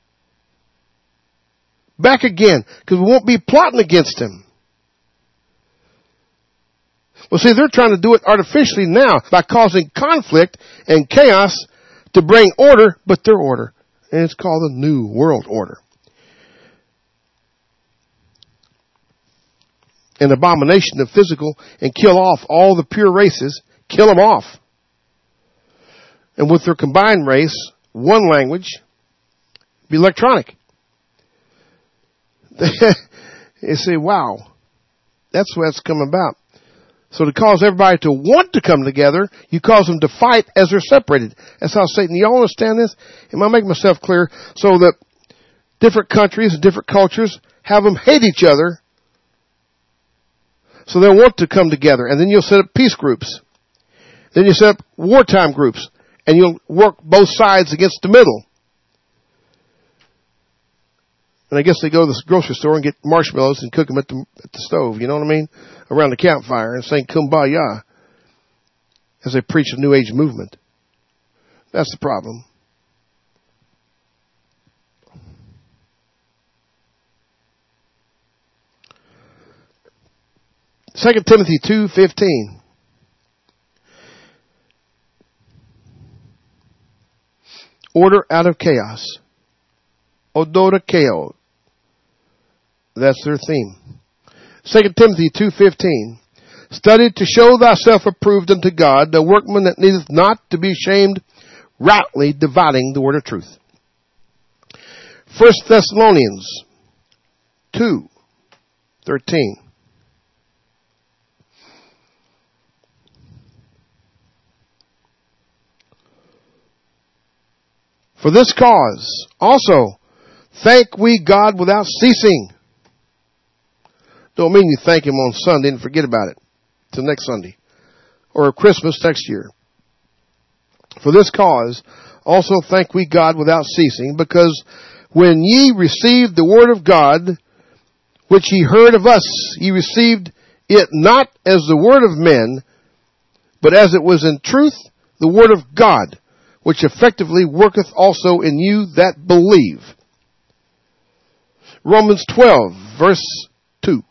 Back again, because we won't be plotting against Him. Well, see, they're trying to do it artificially now by causing conflict and chaos to bring order, but their order. And it's called the New World Order. An abomination of physical, and kill off all the pure races, kill them off. And with their combined race, one language, be electronic. You say, wow, that's what it's come about. So to cause everybody to want to come together, you cause them to fight as they're separated. That's how Satan, y'all understand this? Am I making myself clear? So that different countries and different cultures have them hate each other. So they'll want to come together. And then you'll set up peace groups. Then you set up wartime groups. And you'll work both sides against the middle. And I guess they go to the grocery store and get marshmallows and cook them at the, at the stove, you know what I mean? Around the campfire and sing Kumbaya as they preach a New Age movement. That's the problem. Second Timothy two fifteen. Order out of chaos. Odorakeo. That's their theme. Second Timothy two fifteen. Study to show thyself approved unto God, a workman that needeth not to be ashamed, rightly dividing the word of truth. First Thessalonians two thirteen. For this cause also thank we God without ceasing. Don't mean you thank Him on Sunday and forget about it till next Sunday or Christmas next year. For this cause also thank we God without ceasing, because when ye received the word of God, which ye heard of us, ye received it not as the word of men, but as it was in truth the word of God, which effectively worketh also in you that believe. Romans twelve, verse two.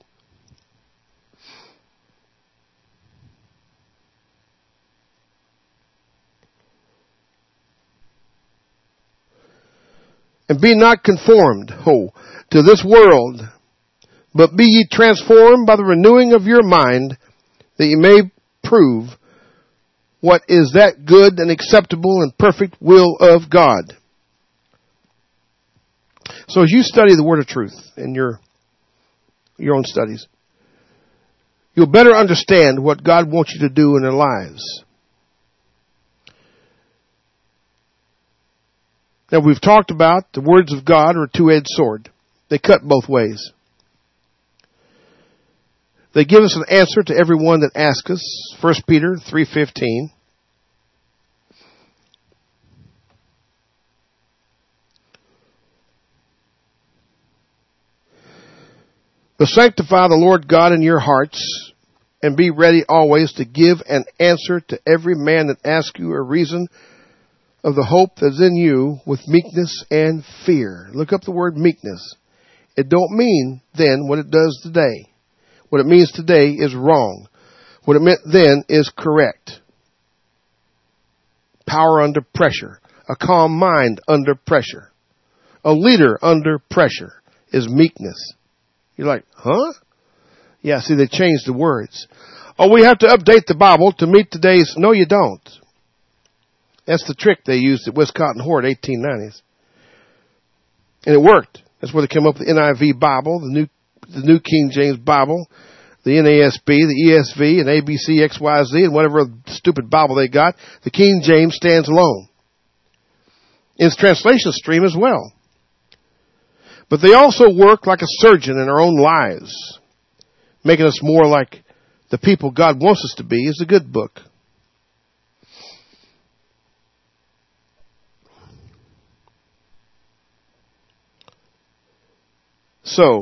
And be not conformed, ho, to this world, but be ye transformed by the renewing of your mind, that ye may prove what is that good and acceptable and perfect will of God. So as you study the word of truth in your, your own studies, you'll better understand what God wants you to do in their lives. Now we've talked about the words of God are a two-edged sword. They cut both ways. They give us an answer to everyone that asks us. First Peter three fifteen. But sanctify the Lord God in your hearts, and be ready always to give an answer to every man that asks you a reason of the hope that's in you with meekness and fear. Look up the word meekness. It don't mean then what it does today. What it means today is wrong. What it meant then is correct. Power under pressure. A calm mind under pressure. A leader under pressure is meekness. You're like, huh? Yeah, see, they changed the words. Oh, we have to update the Bible to meet today's... No, you don't. That's the trick they used at Wisconsin Horde, eighteen nineties. And it worked. That's where they came up with the N I V Bible, the New, the New King James Bible, the N A S B, the E S V, and A B C, X Y Z, and whatever stupid Bible they got. The King James stands alone. Its translation stream as well. But they also work like a surgeon in our own lives, making us more like the people God wants us to be. Is a good book. So,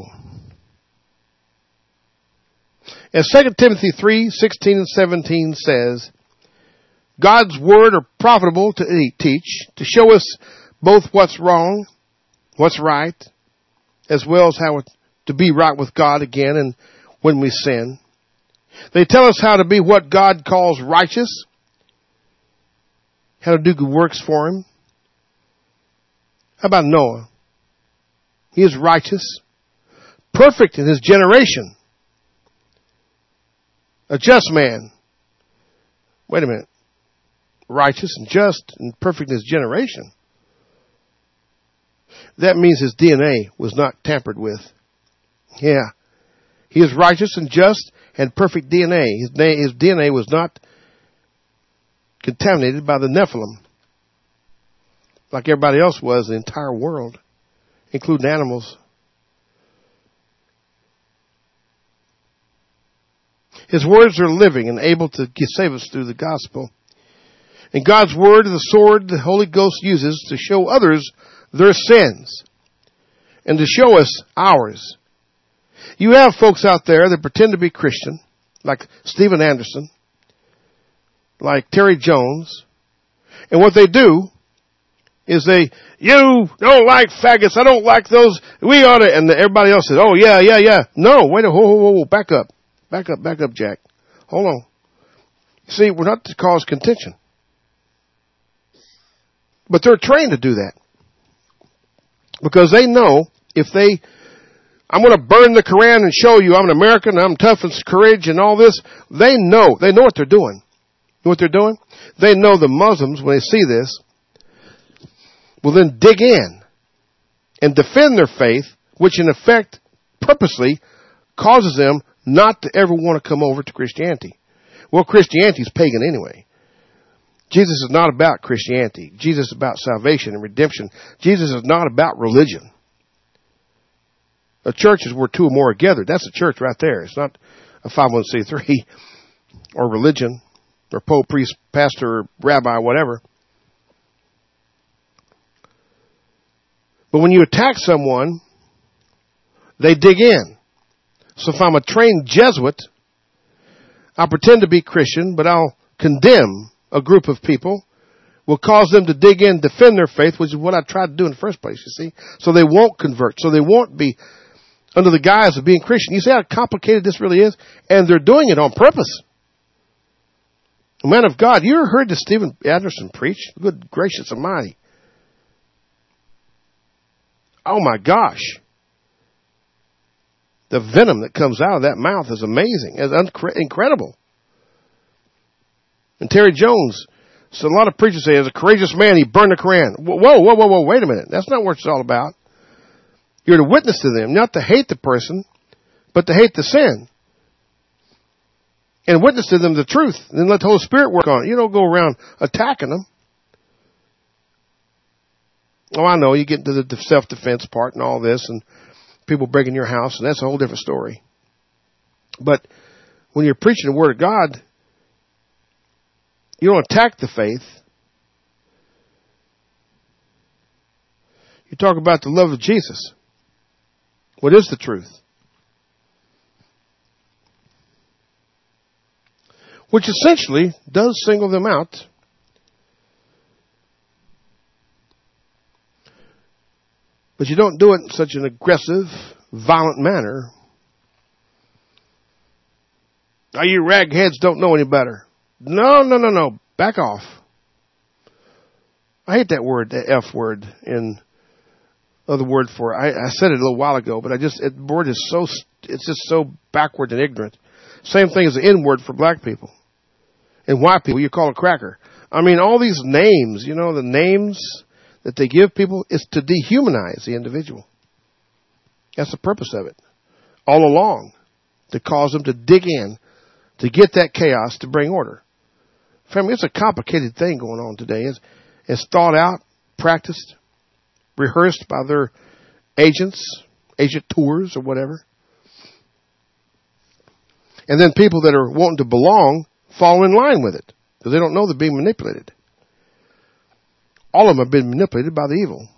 as Second Timothy three, sixteen and seventeen says, God's word are profitable to teach, to show us both what's wrong, what's right, as well as how to be right with God again and when we sin. They tell us how to be what God calls righteous, how to do good works for Him. How about Noah? He is righteous, perfect in his generation, a just man. Wait a minute. Righteous and just and perfect in his generation. That means his D N A was not tampered with. Yeah. He is righteous and just and perfect D N A. His, his D N A was not contaminated by the Nephilim, like everybody else was in the entire world, including animals. His words are living and able to save us through the gospel. And God's word is the sword the Holy Ghost uses to show others their sins and to show us ours. You have folks out there that pretend to be Christian, like Steven Anderson, like Terry Jones, and what they do is they, you don't like faggots, I don't like those, we ought to, and everybody else says, oh yeah, yeah, yeah. No, wait a, whoa, whoa, whoa, back up. Back up, back up, Jack. Hold on. See, we're not to cause contention. But they're trained to do that. Because they know if they, I'm going to burn the Quran and show you I'm an American, I'm tough and courage and all this. They know, they know what they're doing. You know what they're doing? They know the Muslims, when they see this, will then dig in and defend their faith, which in effect purposely causes them not to ever want to come over to Christianity. Well, Christianity is pagan anyway. Jesus is not about Christianity. Jesus is about salvation and redemption. Jesus is not about religion. A church is where two or more are gathered. That's a church right there. It's not a five oh one c three or religion or pope, priest, pastor, rabbi, whatever. But when you attack someone, they dig in. So if I'm a trained Jesuit, I'll pretend to be Christian, but I'll condemn a group of people, will cause them to dig in, defend their faith, which is what I tried to do in the first place, you see. So they won't convert. So they won't be under the guise of being Christian. You see how complicated this really is? And they're doing it on purpose. A man of God, you ever heard this Steven Anderson preach? Good gracious almighty. Oh my gosh. The venom that comes out of that mouth is amazing. It's uncre- incredible. And Terry Jones, so a lot of preachers say, as a courageous man, he burned the Quran. Whoa, whoa, whoa, whoa, wait a minute. That's not what it's all about. You're to witness to them, not to hate the person, but to hate the sin. And witness to them the truth. And then let the Holy Spirit work on it. You don't go around attacking them. Oh, I know, you get into the self-defense part and all this, and people breaking your house, and that's a whole different story. But when you're preaching the Word of God, you don't attack the faith. You talk about the love of Jesus. What is the truth? Which essentially does single them out. But you don't do it in such an aggressive, violent manner. Oh, you ragheads don't know any better. No, no, no, no. Back off. I hate that word, that F word, in other word for it. I, I said it a little while ago, but I just, it, the word is so, it's just so backward and ignorant. Same thing as the N word for black people. And white people, you call it cracker. I mean, all these names, you know, the names that they give people is to dehumanize the individual. That's the purpose of it. All along. to cause them to dig in, to get that chaos, to bring order. Family, it's a complicated thing going on today. It's, it's thought out, practiced, rehearsed by their agents, agent tours or whatever. And then people that are wanting to belong fall in line with it because they don't know they're being manipulated. All of them have been manipulated by the evil.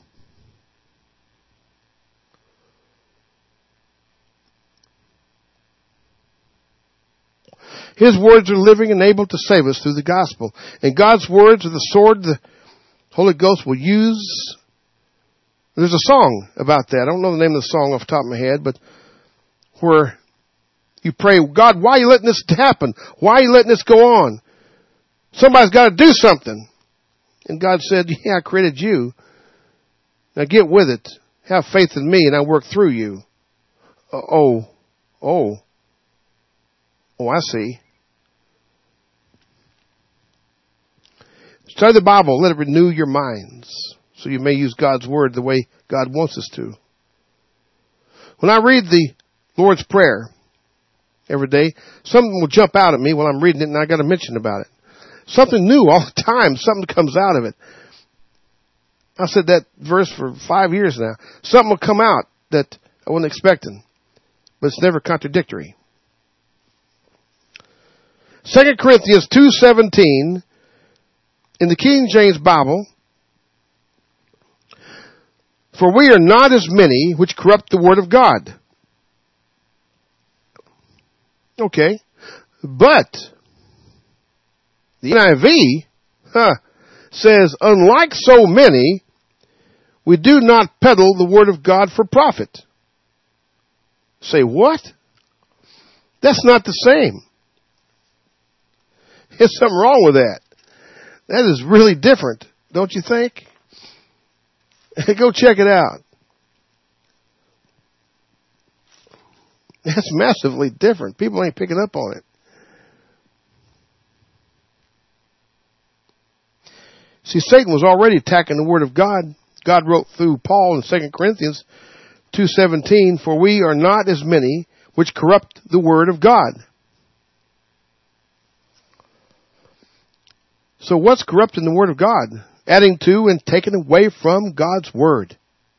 His words are living and able to save us through the gospel. And God's words are the sword the Holy Ghost will use. There's a song about that. I don't know the name of the song off the top of my head, but where you pray, God, why are you letting this happen? Why are you letting this go on? Somebody's got to do something. And God said, yeah, I created you. Now get with it. Have faith in me and I work through you. Uh, oh, oh, oh, I see. Study the Bible. Let it renew your minds so you may use God's word the way God wants us to. When I read the Lord's Prayer every day, something will jump out at me while I'm reading it and I got to mention about it. Something new all the time. Something comes out of it. I said that verse for five years now. Something will come out that I wasn't expecting, but it's never contradictory. Second Corinthians two seventeen in the King James Bible, for we are not as many which corrupt the word of God. Okay. But the N I V huh, says, unlike so many, we do not peddle the word of God for profit. Say what? That's not the same. There's something wrong with that. That is really different, don't you think? Go check it out. That's massively different. People ain't picking up on it. See, Satan was already attacking the word of God. God wrote through Paul in Second Corinthians two seventeen, for we are not as many which corrupt the word of God. So what's corrupting the word of God? Adding to and taking away from God's word.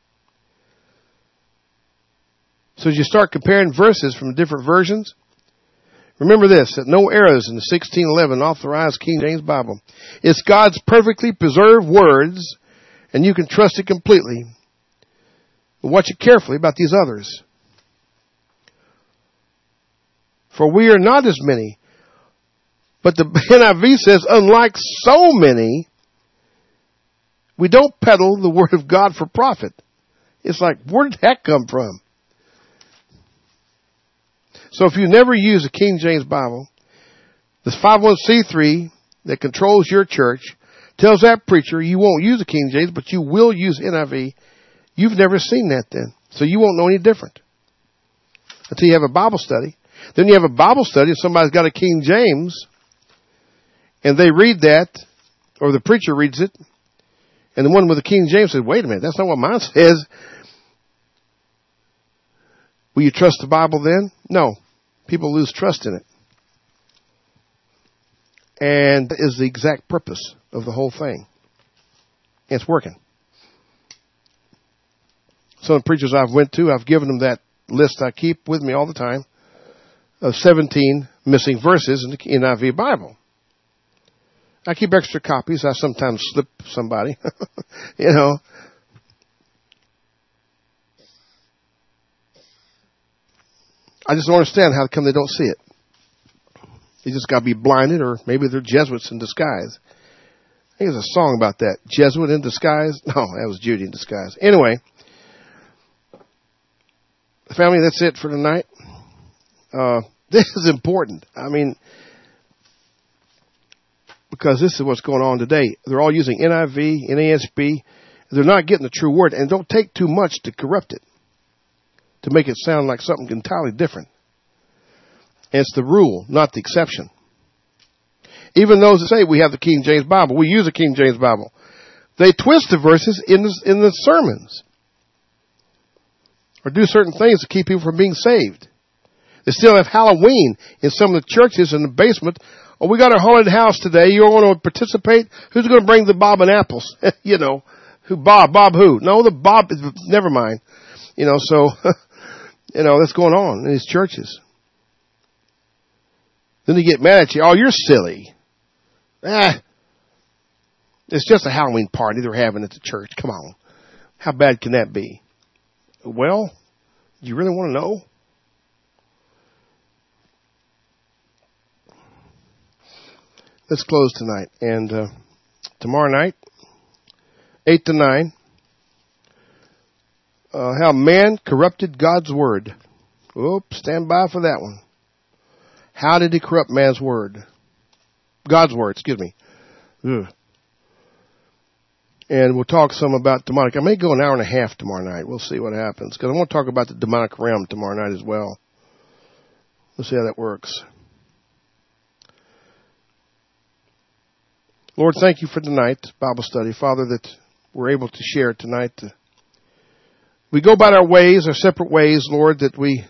So as you start comparing verses from different versions, remember this, that no errors in the sixteen eleven authorized King James Bible. It's God's perfectly preserved words, and you can trust it completely. But watch it carefully about these others. For we are not as many. But the N I V says, unlike so many, we don't peddle the word of God for profit. It's like, where did that come from? So if you never use a King James Bible, this five oh one c three that controls your church tells that preacher you won't use a King James, but you will use N I V. You've never seen that then. So you won't know any different until you have a Bible study. Then you have a Bible study if somebody's got a King James and they read that, or the preacher reads it, and the one with the King James says, wait a minute, that's not what mine says. Will you trust the Bible then? No. People lose trust in it. And that is the exact purpose of the whole thing. It's working. Some of the preachers I've went to, I've given them that list I keep with me all the time of seventeen missing verses in the N I V Bible. I keep extra copies. I sometimes slip somebody, you know. I just don't understand how come they don't see it. They just got to be blinded, or maybe they're Jesuits in disguise. I think there's a song about that. Jesuit in disguise? No, that was Judy in disguise. Anyway, family, that's it for tonight. Uh, this is important. I mean, because this is what's going on today. They're all using N I V, N A S B. They're not getting the true word, and don't take too much to corrupt it, to make it sound like something entirely different. And it's the rule, not the exception. Even those that say we have the King James Bible, we use the King James Bible, they twist the verses in the, in the sermons, or do certain things to keep people from being saved. They still have Halloween in some of the churches in the basement. Oh, we got our haunted house today. You want to participate? Who's going to bring the bob and apples? You know, who Bob? Bob who? No, the Bob. Never mind. You know, so you know that's going on in these churches. Then they get mad at you. Oh, you're silly. Ah, it's just a Halloween party they're having at the church. Come on, how bad can that be? Well, do you really want to know? Let's close tonight. And uh, tomorrow night, eight to nine, uh, how man corrupted God's word. Oops, stand by for that one. How did he corrupt man's word? God's word, excuse me. Ugh. And we'll talk some about demonic. I may go an hour and a half tomorrow night. We'll see what happens. Because I want to talk about the demonic realm tomorrow night as well. We'll see how that works. Lord, thank you for tonight, Bible study. Father, that we're able to share tonight. We go about our ways, our separate ways, Lord, that we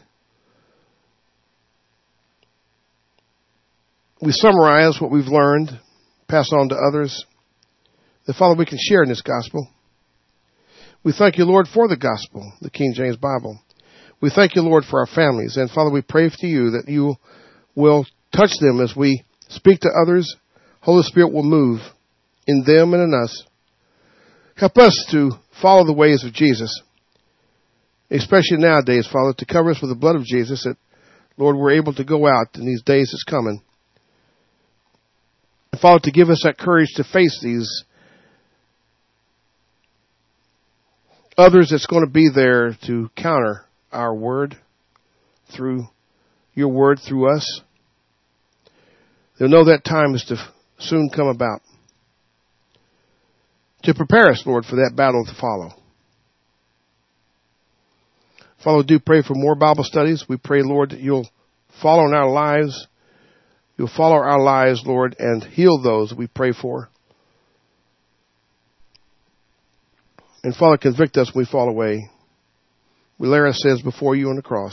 we summarize what we've learned, pass on to others. That, Father, we can share in this gospel. We thank you, Lord, for the gospel, the King James Bible. We thank you, Lord, for our families. And, Father, we pray to you that you will touch them as we speak to others. Holy Spirit will move in them and in us. Help us to follow the ways of Jesus, especially nowadays, Father, to cover us with the blood of Jesus, that, Lord, we're able to go out in these days that's coming. And, Father, to give us that courage to face these others that's going to be there to counter our word through your word through us. They'll know that time is to soon come about. To prepare us, Lord, for that battle to follow. Father, we do pray for more Bible studies. We pray, Lord, that you'll follow in our lives. You'll follow our lives, Lord, and heal those we pray for. And Father, convict us when we fall away. We lay ourselves before you on the cross.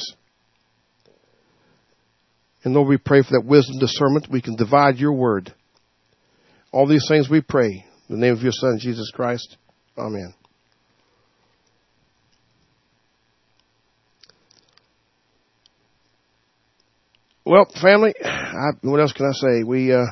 And Lord, we pray for that wisdom, discernment. We can divide your word. All these things we pray. In the name of your Son, Jesus Christ. Amen. Well, family, I, what else can I say? We, uh,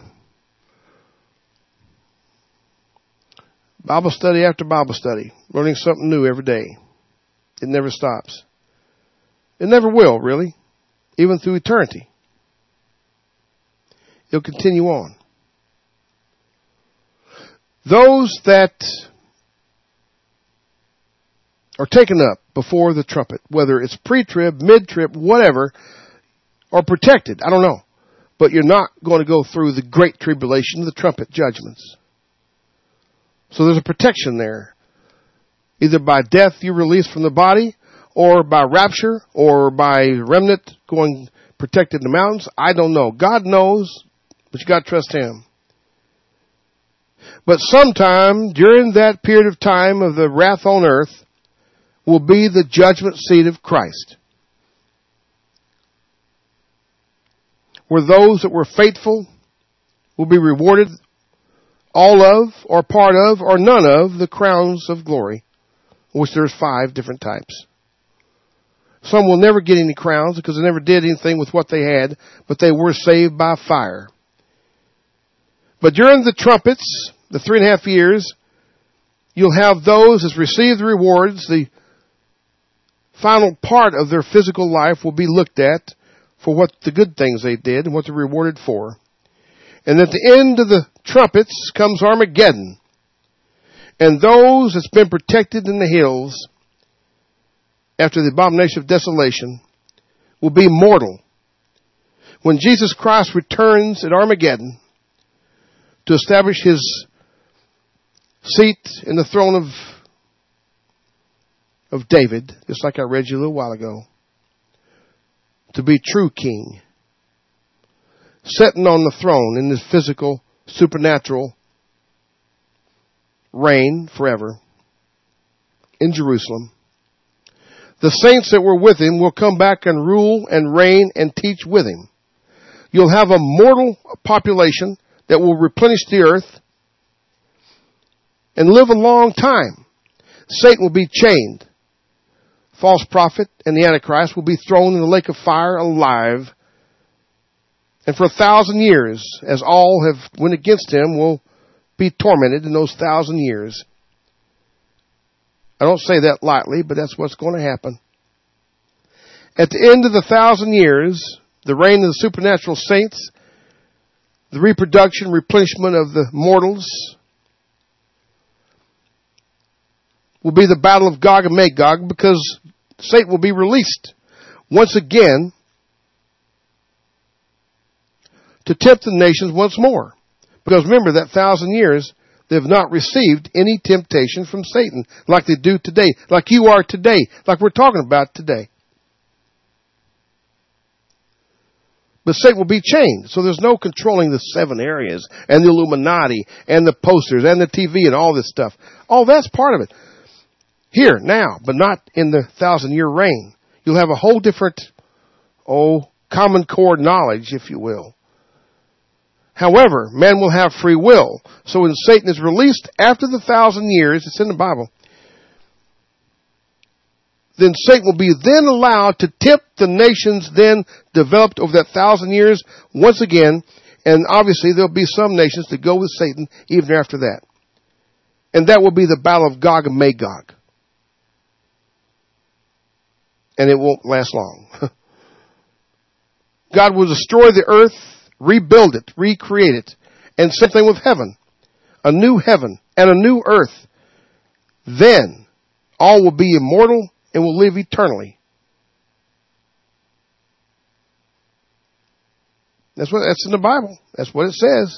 Bible study after Bible study. Learning something new every day. It never stops. It never will, really. Even through eternity. It'll continue on. Those that are taken up before the trumpet, whether it's pre-trib, mid-trib, whatever, are protected. I don't know. But you're not going to go through the great tribulation, the trumpet judgments. So there's a protection there. Either by death you're released from the body, or by rapture, or by remnant going protected in the mountains. I don't know. God knows, but you got to trust him. But sometime during that period of time of the wrath on earth will be the judgment seat of Christ. Where those that were faithful will be rewarded all of, or part of, or none of the crowns of glory, which there's five different types. Some will never get any crowns because they never did anything with what they had, but they were saved by fire. But during the trumpets, the three and a half years, you'll have those that receive the rewards. The final part of their physical life will be looked at for what the good things they did and what they're rewarded for. And at the end of the trumpets comes Armageddon. And those that's been protected in the hills after the abomination of desolation will be mortal. When Jesus Christ returns at Armageddon to establish his seat in the throne of of David, just like I read you a little while ago, to be true king, sitting on the throne in this physical, supernatural reign forever in Jerusalem. The saints that were with him will come back and rule and reign and teach with him. You'll have a mortal population that will replenish the earth and live a long time. Satan will be chained. False prophet and the Antichrist will be thrown in the lake of fire alive. And for a thousand years, as all have went against him, will be tormented in those thousand years. I don't say that lightly, but that's what's going to happen. At the end of the thousand years, the reign of the supernatural saints, the reproduction, replenishment of the mortals, will be the battle of Gog and Magog, because Satan will be released once again to tempt the nations once more. Because remember, that thousand years, they have not received any temptation from Satan like they do today, like you are today, like we're talking about today. But Satan will be chained, so there's no controlling the seven areas and the Illuminati and the posters and the T V and all this stuff. All that's part of it. Here, now, but not in the thousand-year reign. You'll have a whole different, oh, common core knowledge, if you will. However, man will have free will. So when Satan is released after the thousand years, it's in the Bible, then Satan will be then allowed to tempt the nations then developed over that thousand years once again. And obviously there'll be some nations that go with Satan even after that. And that will be the battle of Gog and Magog. And it won't last long. God will destroy the earth, rebuild it, recreate it. And same thing with heaven. A new heaven and a new earth. Then all will be immortal and will live eternally. That's what that's in the Bible. That's what it says.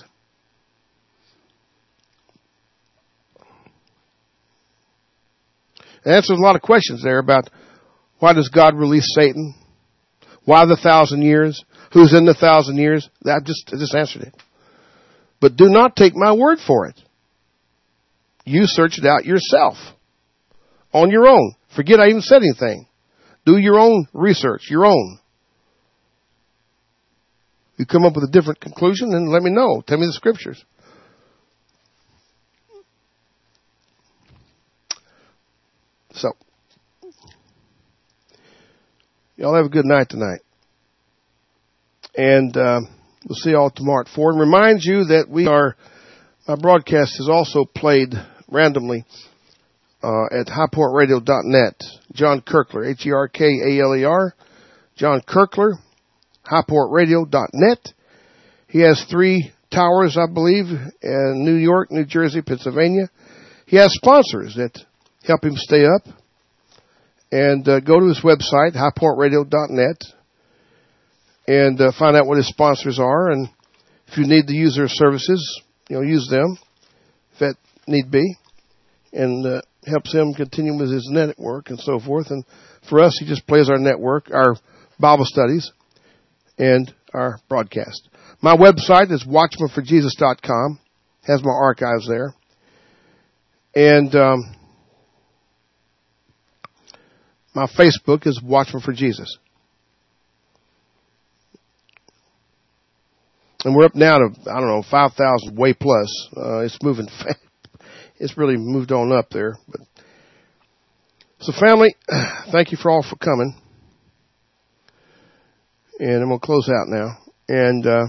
It answers a lot of questions there about why does God release Satan? Why the thousand years? Who's in the thousand years? That just I just answered it. But do not take my word for it. You search it out yourself. On your own. Forget I even said anything. Do your own research, your own. You come up with a different conclusion, then let me know. Tell me the scriptures. So, y'all have a good night tonight. And uh, we'll see y'all tomorrow at four. And remind you that we are, my broadcast is also played randomly uh, at high point radio dot net. John Kirkler, H E R K A L E R. John Kirkler, high point radio dot net. He has three towers, I believe, in New York, New Jersey, Pennsylvania. He has sponsors that help him stay up. And uh, go to his website, high point radio dot net, and uh, find out what his sponsors are. And if you need to use their services, you know, use them if that need be. And uh, helps him continue with his network and so forth. And for us, he just plays our network, our Bible studies, and our broadcast. My website is watchman for jesus dot com. Has my archives there. And um, my Facebook is Watchman for Jesus. And we're up now to, I don't know, five thousand way plus. Uh, it's moving fast. It's really moved on up there. But so family, thank you for all for coming. And I'm going to close out now. And uh,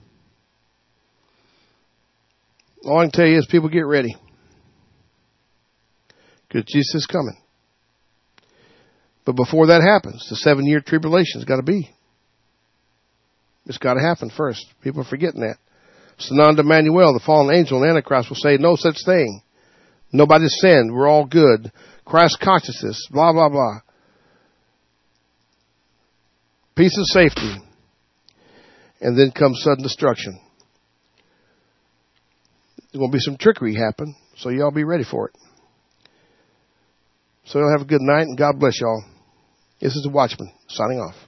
all I can tell you is people get ready. Because Jesus is coming. But before that happens, the seven-year tribulation's got to be. It's got to happen first. People are forgetting that. Sananda Manuel, the fallen angel and Antichrist, will say no such thing. Nobody's sinned. We're all good. Christ consciousness, blah, blah, blah. Peace and safety. And then comes sudden destruction. There's going to be some trickery happen, so y'all be ready for it. So y'all have a good night, and God bless y'all. This is the Watchman, signing off.